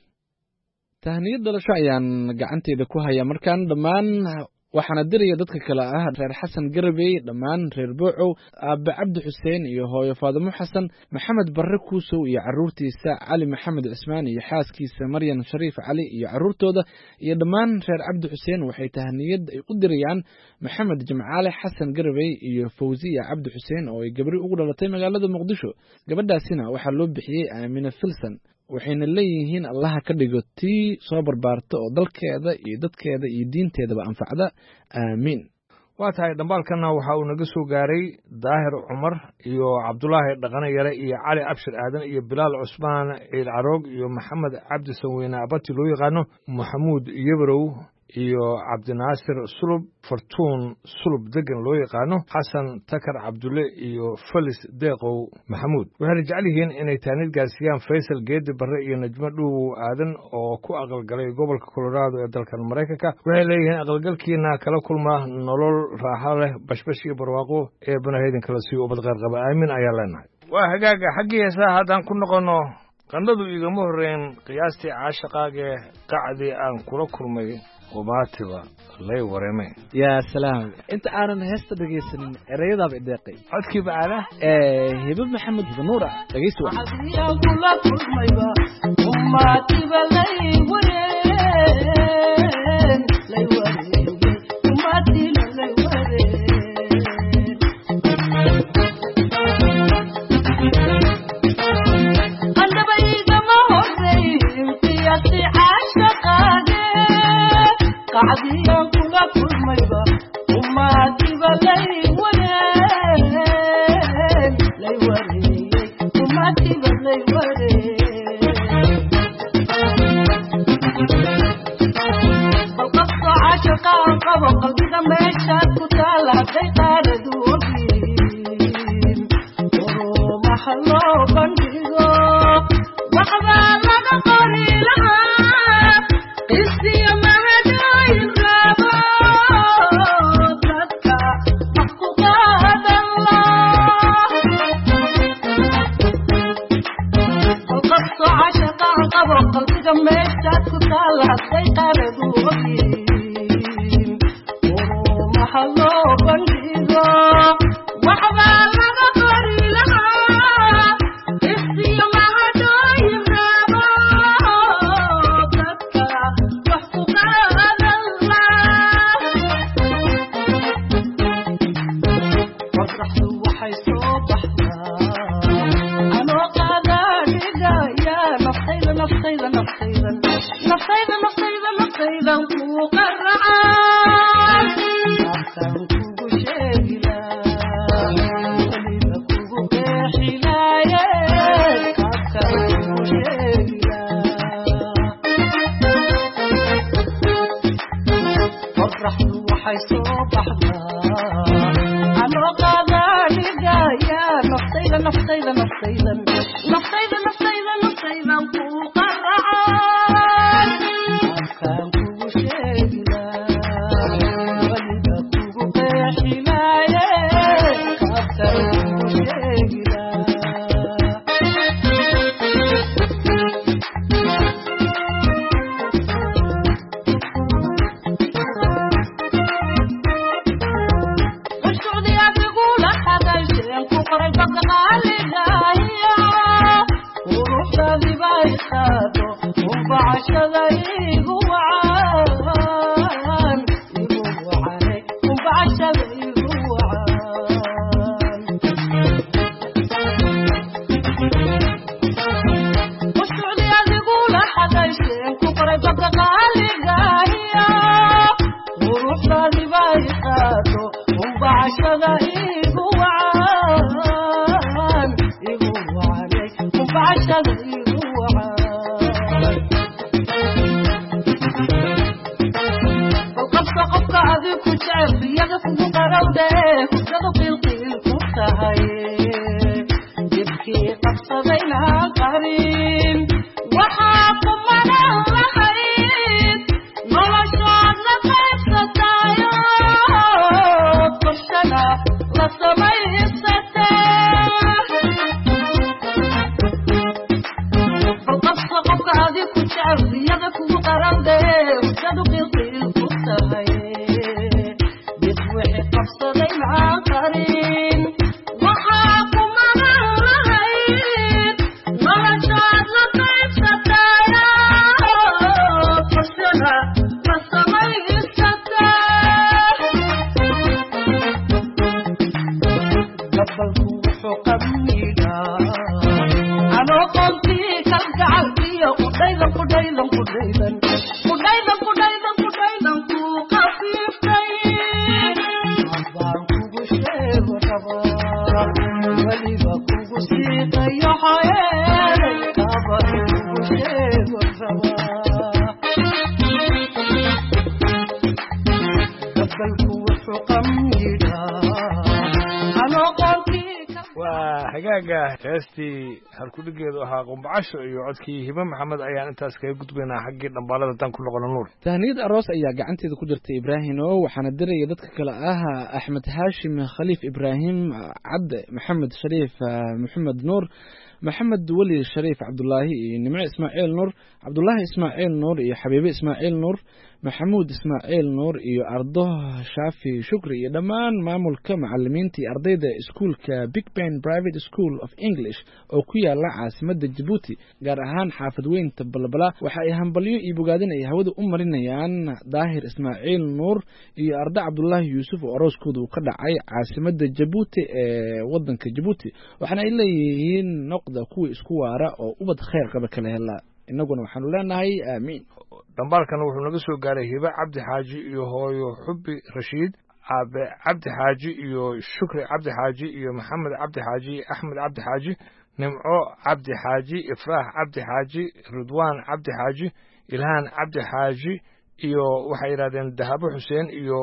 tahniyad dhalasho ayaan gacanteyda ku hayaa markaan dhammaan waxaana diraya dadka kale ah reer xasan garabey dhammaan reer boocow aabe cabdi xuseen iyo hooyo faadimo xasan maxamed barre kuusow iyo caruurtiisa cali maxamed cismaan iyo xaaskiisa maryan shariif cali iyo caruurtooda iyo dhammaan reer cabdi xuseen waxay tahniyad ay u dirayaan maxamed jimcaale xasan garabey iyo fawziya cabdi xuseen oo ay gabri ugu dhalatay magaalada muqdisho gabadhaasina waxaa loo bixiyey aamina filson waxayna leeyihiin allaha ka dhigo tii soo barbaarta oo dalkeeda iyo dadkeeda iyo diinteedaba anfacda aamiin waa tahay dhambaalkana waxa uu naga soo gaaray daahir cumar iyo cabdulaahi dhaqane yare iyo cali abshir aadan iyo bilaal cusmaan ciid caroog iyo maxamed cabdi sanweyne abati loo yaqaano maxamuud yabrow iyo cabdinaasir sulub fartuun sulub degan loo yaqaano xasan takar cabdulle iyo felis deeqow maxamuud waxayna jecel yihiin inay taanid gaarsiiyaan faysal geedi barre iyo najmo dhuuwow aadan oo ku aqalgalay gobolka colorado ee dalkan maraykanka waxay leeyihiin aqalgalkiina kala kulma nolol raaxo leh bashbash iyo barwaaqo ee banahaydin kala sii ubad qeyr qaba aamin ayaa leenahay waa hagaaga xaggii heesaha haddaan ku noqonno qandhadu igama horreyn qiyaastii caashaqaagee qacdii aan kula kulmay umaatiba lay wareemay yaa salaam inta aanan heesta dhegaysanin ereyadaaba ideeqay codkii bacaala hibo maxamed hibo nuura dhegaysi قعديا كلا كل ميبا وما تبا لي ورين لي ورين وما تبا لي ورين بالقصة عاشقا قبا قلبي دميشات كتالا ديقار دوبين وروما حلو بنديغو وحبا لنا قريلها قسي قلبي مشتاق كتالا سيقار دوبين وروما حلو بنديغو وحبا لنا قريلها قسي معدوين رابا dadka wax ku qaadan farxadu waxay soo baxdaa anoo qaadaaniga naftayda kuu qaracaan afkaan kugu sheegilaa weliba kugu qeexilaaye afkaan kugu sheegilaa farxadu waxay soo baxdaa anoo qaadaaniga yaa naftaydan kuu qaracaan afkaan kugu sheegilaa weliba kugu qeexilaaye afkaan kugu sheegilaa وشعدي أبيقول أحد الشيء كفر البقى قالي qabsadayna qarin waxaa kumanaan lahayd noloshood la qaybsatayo qorshana la samaysatee balqabsa qofka adi ku jecel riyada kugu qaran dee usadu qiiqiil ku tahay dib wixii qabsadayna qarin waxaa kumanaan lahayd noloshood la qaybsatayo qorshana la samaysatee gabalku wuxuu qamiidhaa anoo qontii kalgacalkiyo qudhaydan qudhaydan qudhaydan qudhaydan qudhaydan qudhaydan kuu qafiiftay baan kugu sheego rabaa weliba kugu siiqayo hayeelay kaban kugu sheego rabaa gabalku wuxuu qamiidhaa anoo qontii waa hagaaga heestii halkudhigeedu ahaa qumbacasho iyo codkii hibe maxamed ayaan intaas kaga gudbaynaa xaggii dhambaalada tan ku noqono nuur tahniyad aroos ayaa gacanteeda ku jirta ibraahino waxaana diraya dadka kale ah axmed haashim khaliif ibraahim cabde maxamed shariif maxamed nuur maxamed weli shariif cabdulaahi iyo nimco ismaaciil nuur cabdulaahi ismaaciil nuur iyo xabiibe ismaaciil nuur maxamuud ismaaciil nuur iyo ardo shaafi shukri iyo dhammaan maamulka macalimiinta iyo ardayda iskuulka big ben private school of english oo ku yaala caasimadda jabuuti gaar ahaan xaafad weynta balbala waxa ay hambalyo iyo bogaadin ay hawada u marinayaan daahir ismaaciil nuur iyo ardo cabdulaahi yuusuf oo arooskooda uu ka dhacay caasimadda jabuuti ee wadanka jabuuti waxaana ay leeyihiin noqda kuwa isku waara oo ubad khayr qaba kala hela inaguna waxaanu leenahay aamiin dhambaalkana wuxuu naga soo gaaray hibe cabdi xaaji iyo hooyo xubi rashiid aabe cabdi xaaji iyo shukri cabdi xaaji iyo maxamed cabdi xaaji iyo axmed cabdi xaaji nimco cabdi xaaji ifraax cabdi xaaji ridwaan cabdi xaaji ilhaan cabdi xaaji iyo waxay yidhahdeen dahabo xuseen iyo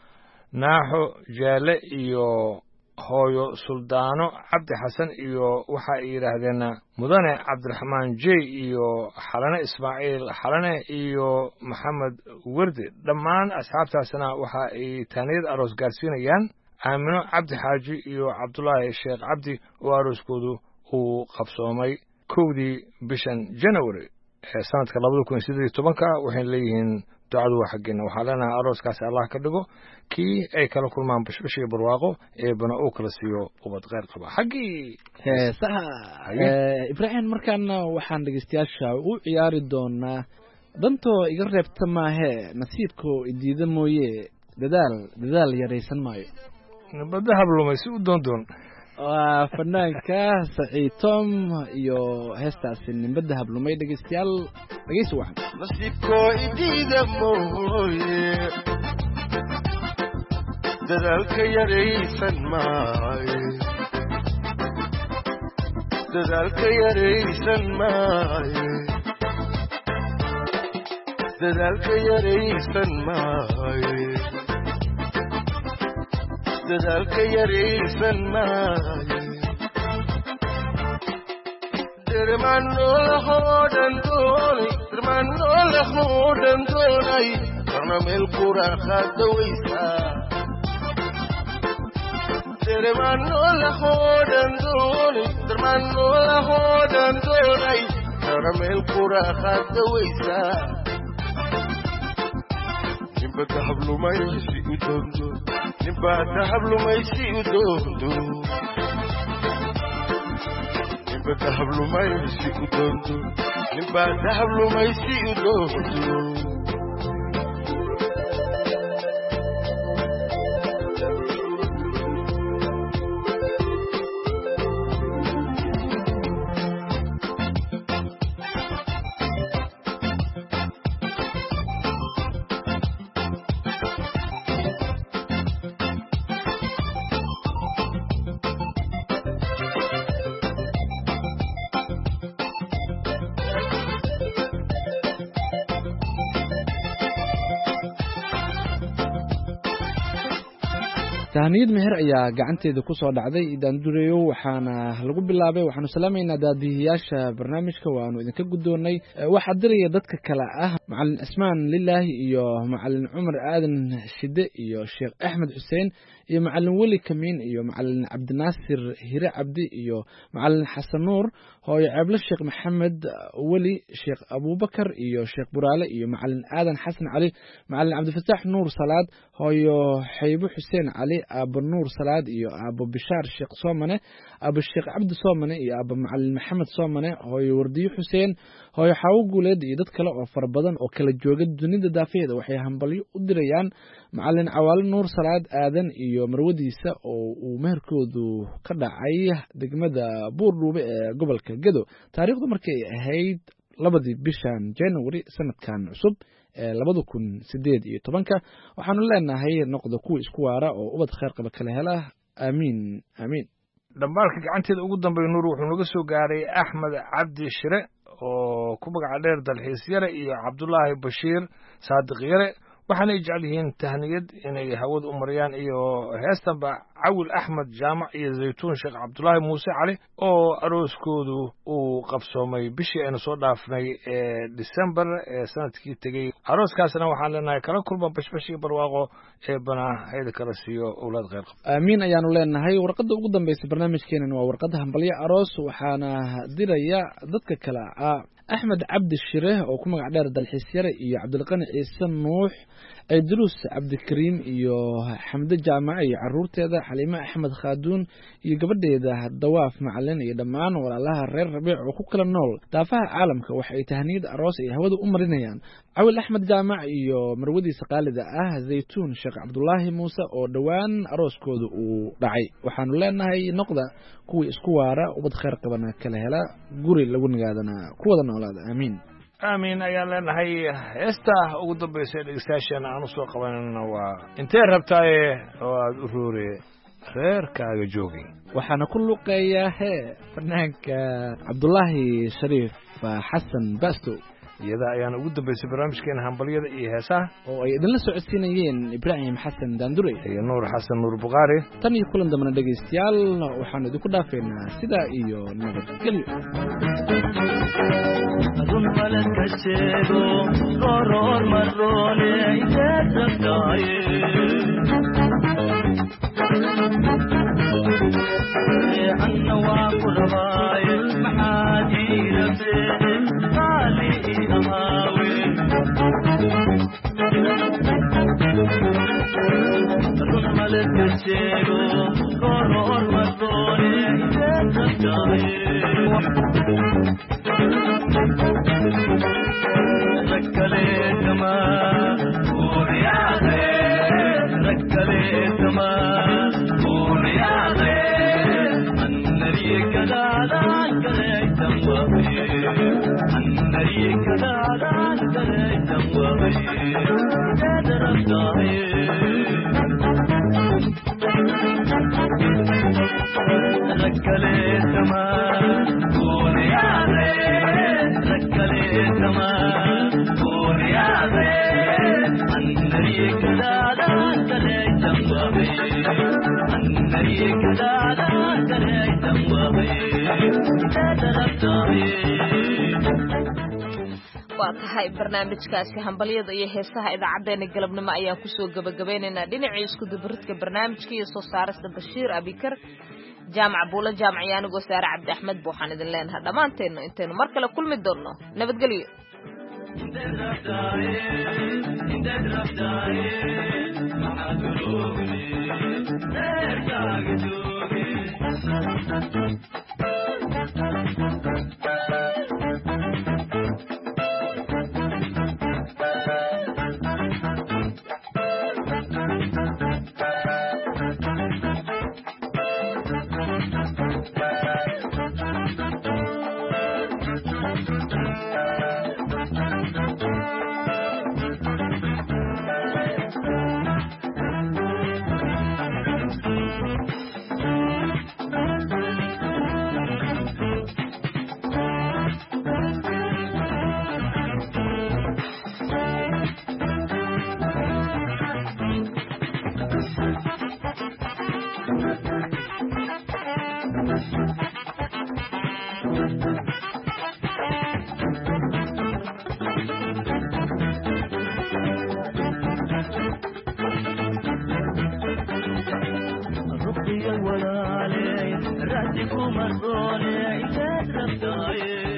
naaxo jaale iyo hooyo suldaano cabdi xasan iyo waxa ay yidhaahdeen mudane cabdiraxmaan jey iyo xalane ismaaciil xalane iyo maxamed werde dhammaan asxaabtaasna waxa ay taaniyad aroos gaarsiinayaan aamino cabdi xaaji iyo cabdulaahi sheekh cabdi oo arooskoodu uu qabsoomay kowdii bishan january ee sanadka 2018 waxay leeyihiin ducadu waa xaggeena waxaa leenahay arooskaasi allah ka dhigo kii ay kala kulmaan bashbash iyo barwaaqo eebana uu kala siiyo ubad kheyr qaba xaggii heesaha ibraahim markaana waxaan dhegeystayaasha u ciyaari doonaa dantoo iga reebta maahee nasiibkoo idiida mooye dadaal yaraysan maayo nabadda hablumay si u doondoon waa fanaanka saciid tom iyo heestaasi nimbadda hablumay dhegeystayaal dhegeysi wacan nasiibkoo idiida mooye dadaalka yaraysan maayo dadaalka yaraysan maayo dadaalka yaraysan maayo dadaalka yaraysan maayo dermanolahoodhan doonay karna meel quraaqaada weysaa dermanolahoodhan doonay karna meel quraaqaada weysaa nimbada hablumaysi u doondo nimbada hablumaysi u doondo nimbada hablumaysi u doondo nimbada hablumaysi u doondo tahniyad meher ayaa gacanteeda ku soo dhacday daandureyo waxaana lagu bilaabay waxaanu salaamaynaa daadihiyaasha barnaamijka waanu idinka guddoonnay waxaa diraya dadka kale ah macalin cismaan lilaahi iyo macalin cumar aadan shide iyo sheekh axmed xuseen iyo macalin weli kamiin iyo macalin cabdinaasir hire cabdi iyo macalin xasan nuur hooyo ceeblo sheekh maxamed weli sheekh abubakar iyo sheekh buraale iyo macalin aadan xasan cali macalin cabdifataax nuur salaad hooyo xaybo xuseen cali aabo nuur salaad iyo aabo bishaar sheekh soomane aabo sheekh cabdi soomane iyo aabo macalin maxamed soomane hooyo wardiyo xuseen hooyo xaawo guuleed iyo dad kale oo fara badan oo kala jooga dunida daafeeda waxay hambalyo u dirayaan macalin cawaale nuur salaad aadan iyo marwadiisa oo uu meherkoodu ka dhacay degmada buurdhuube ee gobolka gedo taariikhdu markay ahayd 2 bishan January sanadkan cusub ee 2018 waxaanu leenahay noqdo kuwa isku waara oo ubad khayr qaba kala hela amiin amiin dhambaalka gacanteeda ugu dambeeya nuur wuxuu naga soo gaaray axmed cabdi shire oo ku magaca dheer dalxiis yare iyo cabdulaahi bashiir saadiq yare waxaanay jecel yihiin tahniyad inay hawada u mariyaan iyo heestanba cawil axmed jaamac iyo zaytuun sheekh cabdulaahi muuse cali oo arooskoodu uu qabsoomay bishii aynu soo dhaafnay ee December ee sanadkii tegey arooskaasna waxaan leenahay kala kulma bashbash iyo barwaaqo ee bana hayda kala siiyo awlaad khayr qab amiin ayaanu leenahay warqadda ugu dambaysa barnaamijkeenan waa warqadda hambalyo aroos waxaana diraya dadka kale axmed cabdi shire oo ku magac dheer dalxiis yare iyo cabdilqani ciise nuux idruus cabdikariim iyo xamde jaamac iyo caruurteeda xaliime axmed khaaduun iyo gabadheeda dawaaf macalin iyo dhammaan walaalaha reer rabiic oo ku kala nool daafaha caalamka waxa ay tahniyad aroos ay hawada u marinayaan cawil axmed jaamac iyo marwadiisa qaalida ah zaytuun sheekh cabdulaahi muuse oo dhowaan arooskooda uu dhacay waxaanu leenahay noqda kuwii isku waara ubad khayr qabana kala hela guri lagu nagaadana kuwada noolaada amiin amiin ayaan leenahay heesta ugu dambaysa dhegeystayaasheena aan u soo qabanayna waa intee rabtaaye oo aad u roore reerkaaga joogay waxaana ku luqeeyaa fanaanka cabdulaahi shariif xasan basto iyada ayaan ugu dambaysay barnaamijkeena hambalyada iyo heesaha oo ay idinla socodsiinayeen ibraahim xasan daandure iyo nuur xasan nuur buqaari tan iyo kulan dambana dhegaystayaal waxaanu idinku dhaafeynaa sidaa iyo nabadgelyo run maladka sheego roroor maroone inteed rabtaaye anna waa ku rabaaye maxaad ii rabtee qaali ii amaawe run maladka sheego roroor maroone inteed rabtaaye waa tahay barnaamijkaasi hambalyada iyo heesaha idaacadeena galabnimo ayaan kusoo gabagabeynaynaa dhinacii isku dubaridka barnaamijka iyo soo saarista bashiir abikar jaamac buulo jaamac iyo anigoo saare cabdi axmed ba waxaan idin leenahay dhammaanteena intaynu mar kale kulmi doonno nabadgelyo ربي الولالي راسكم الصوني عيدات ربطاي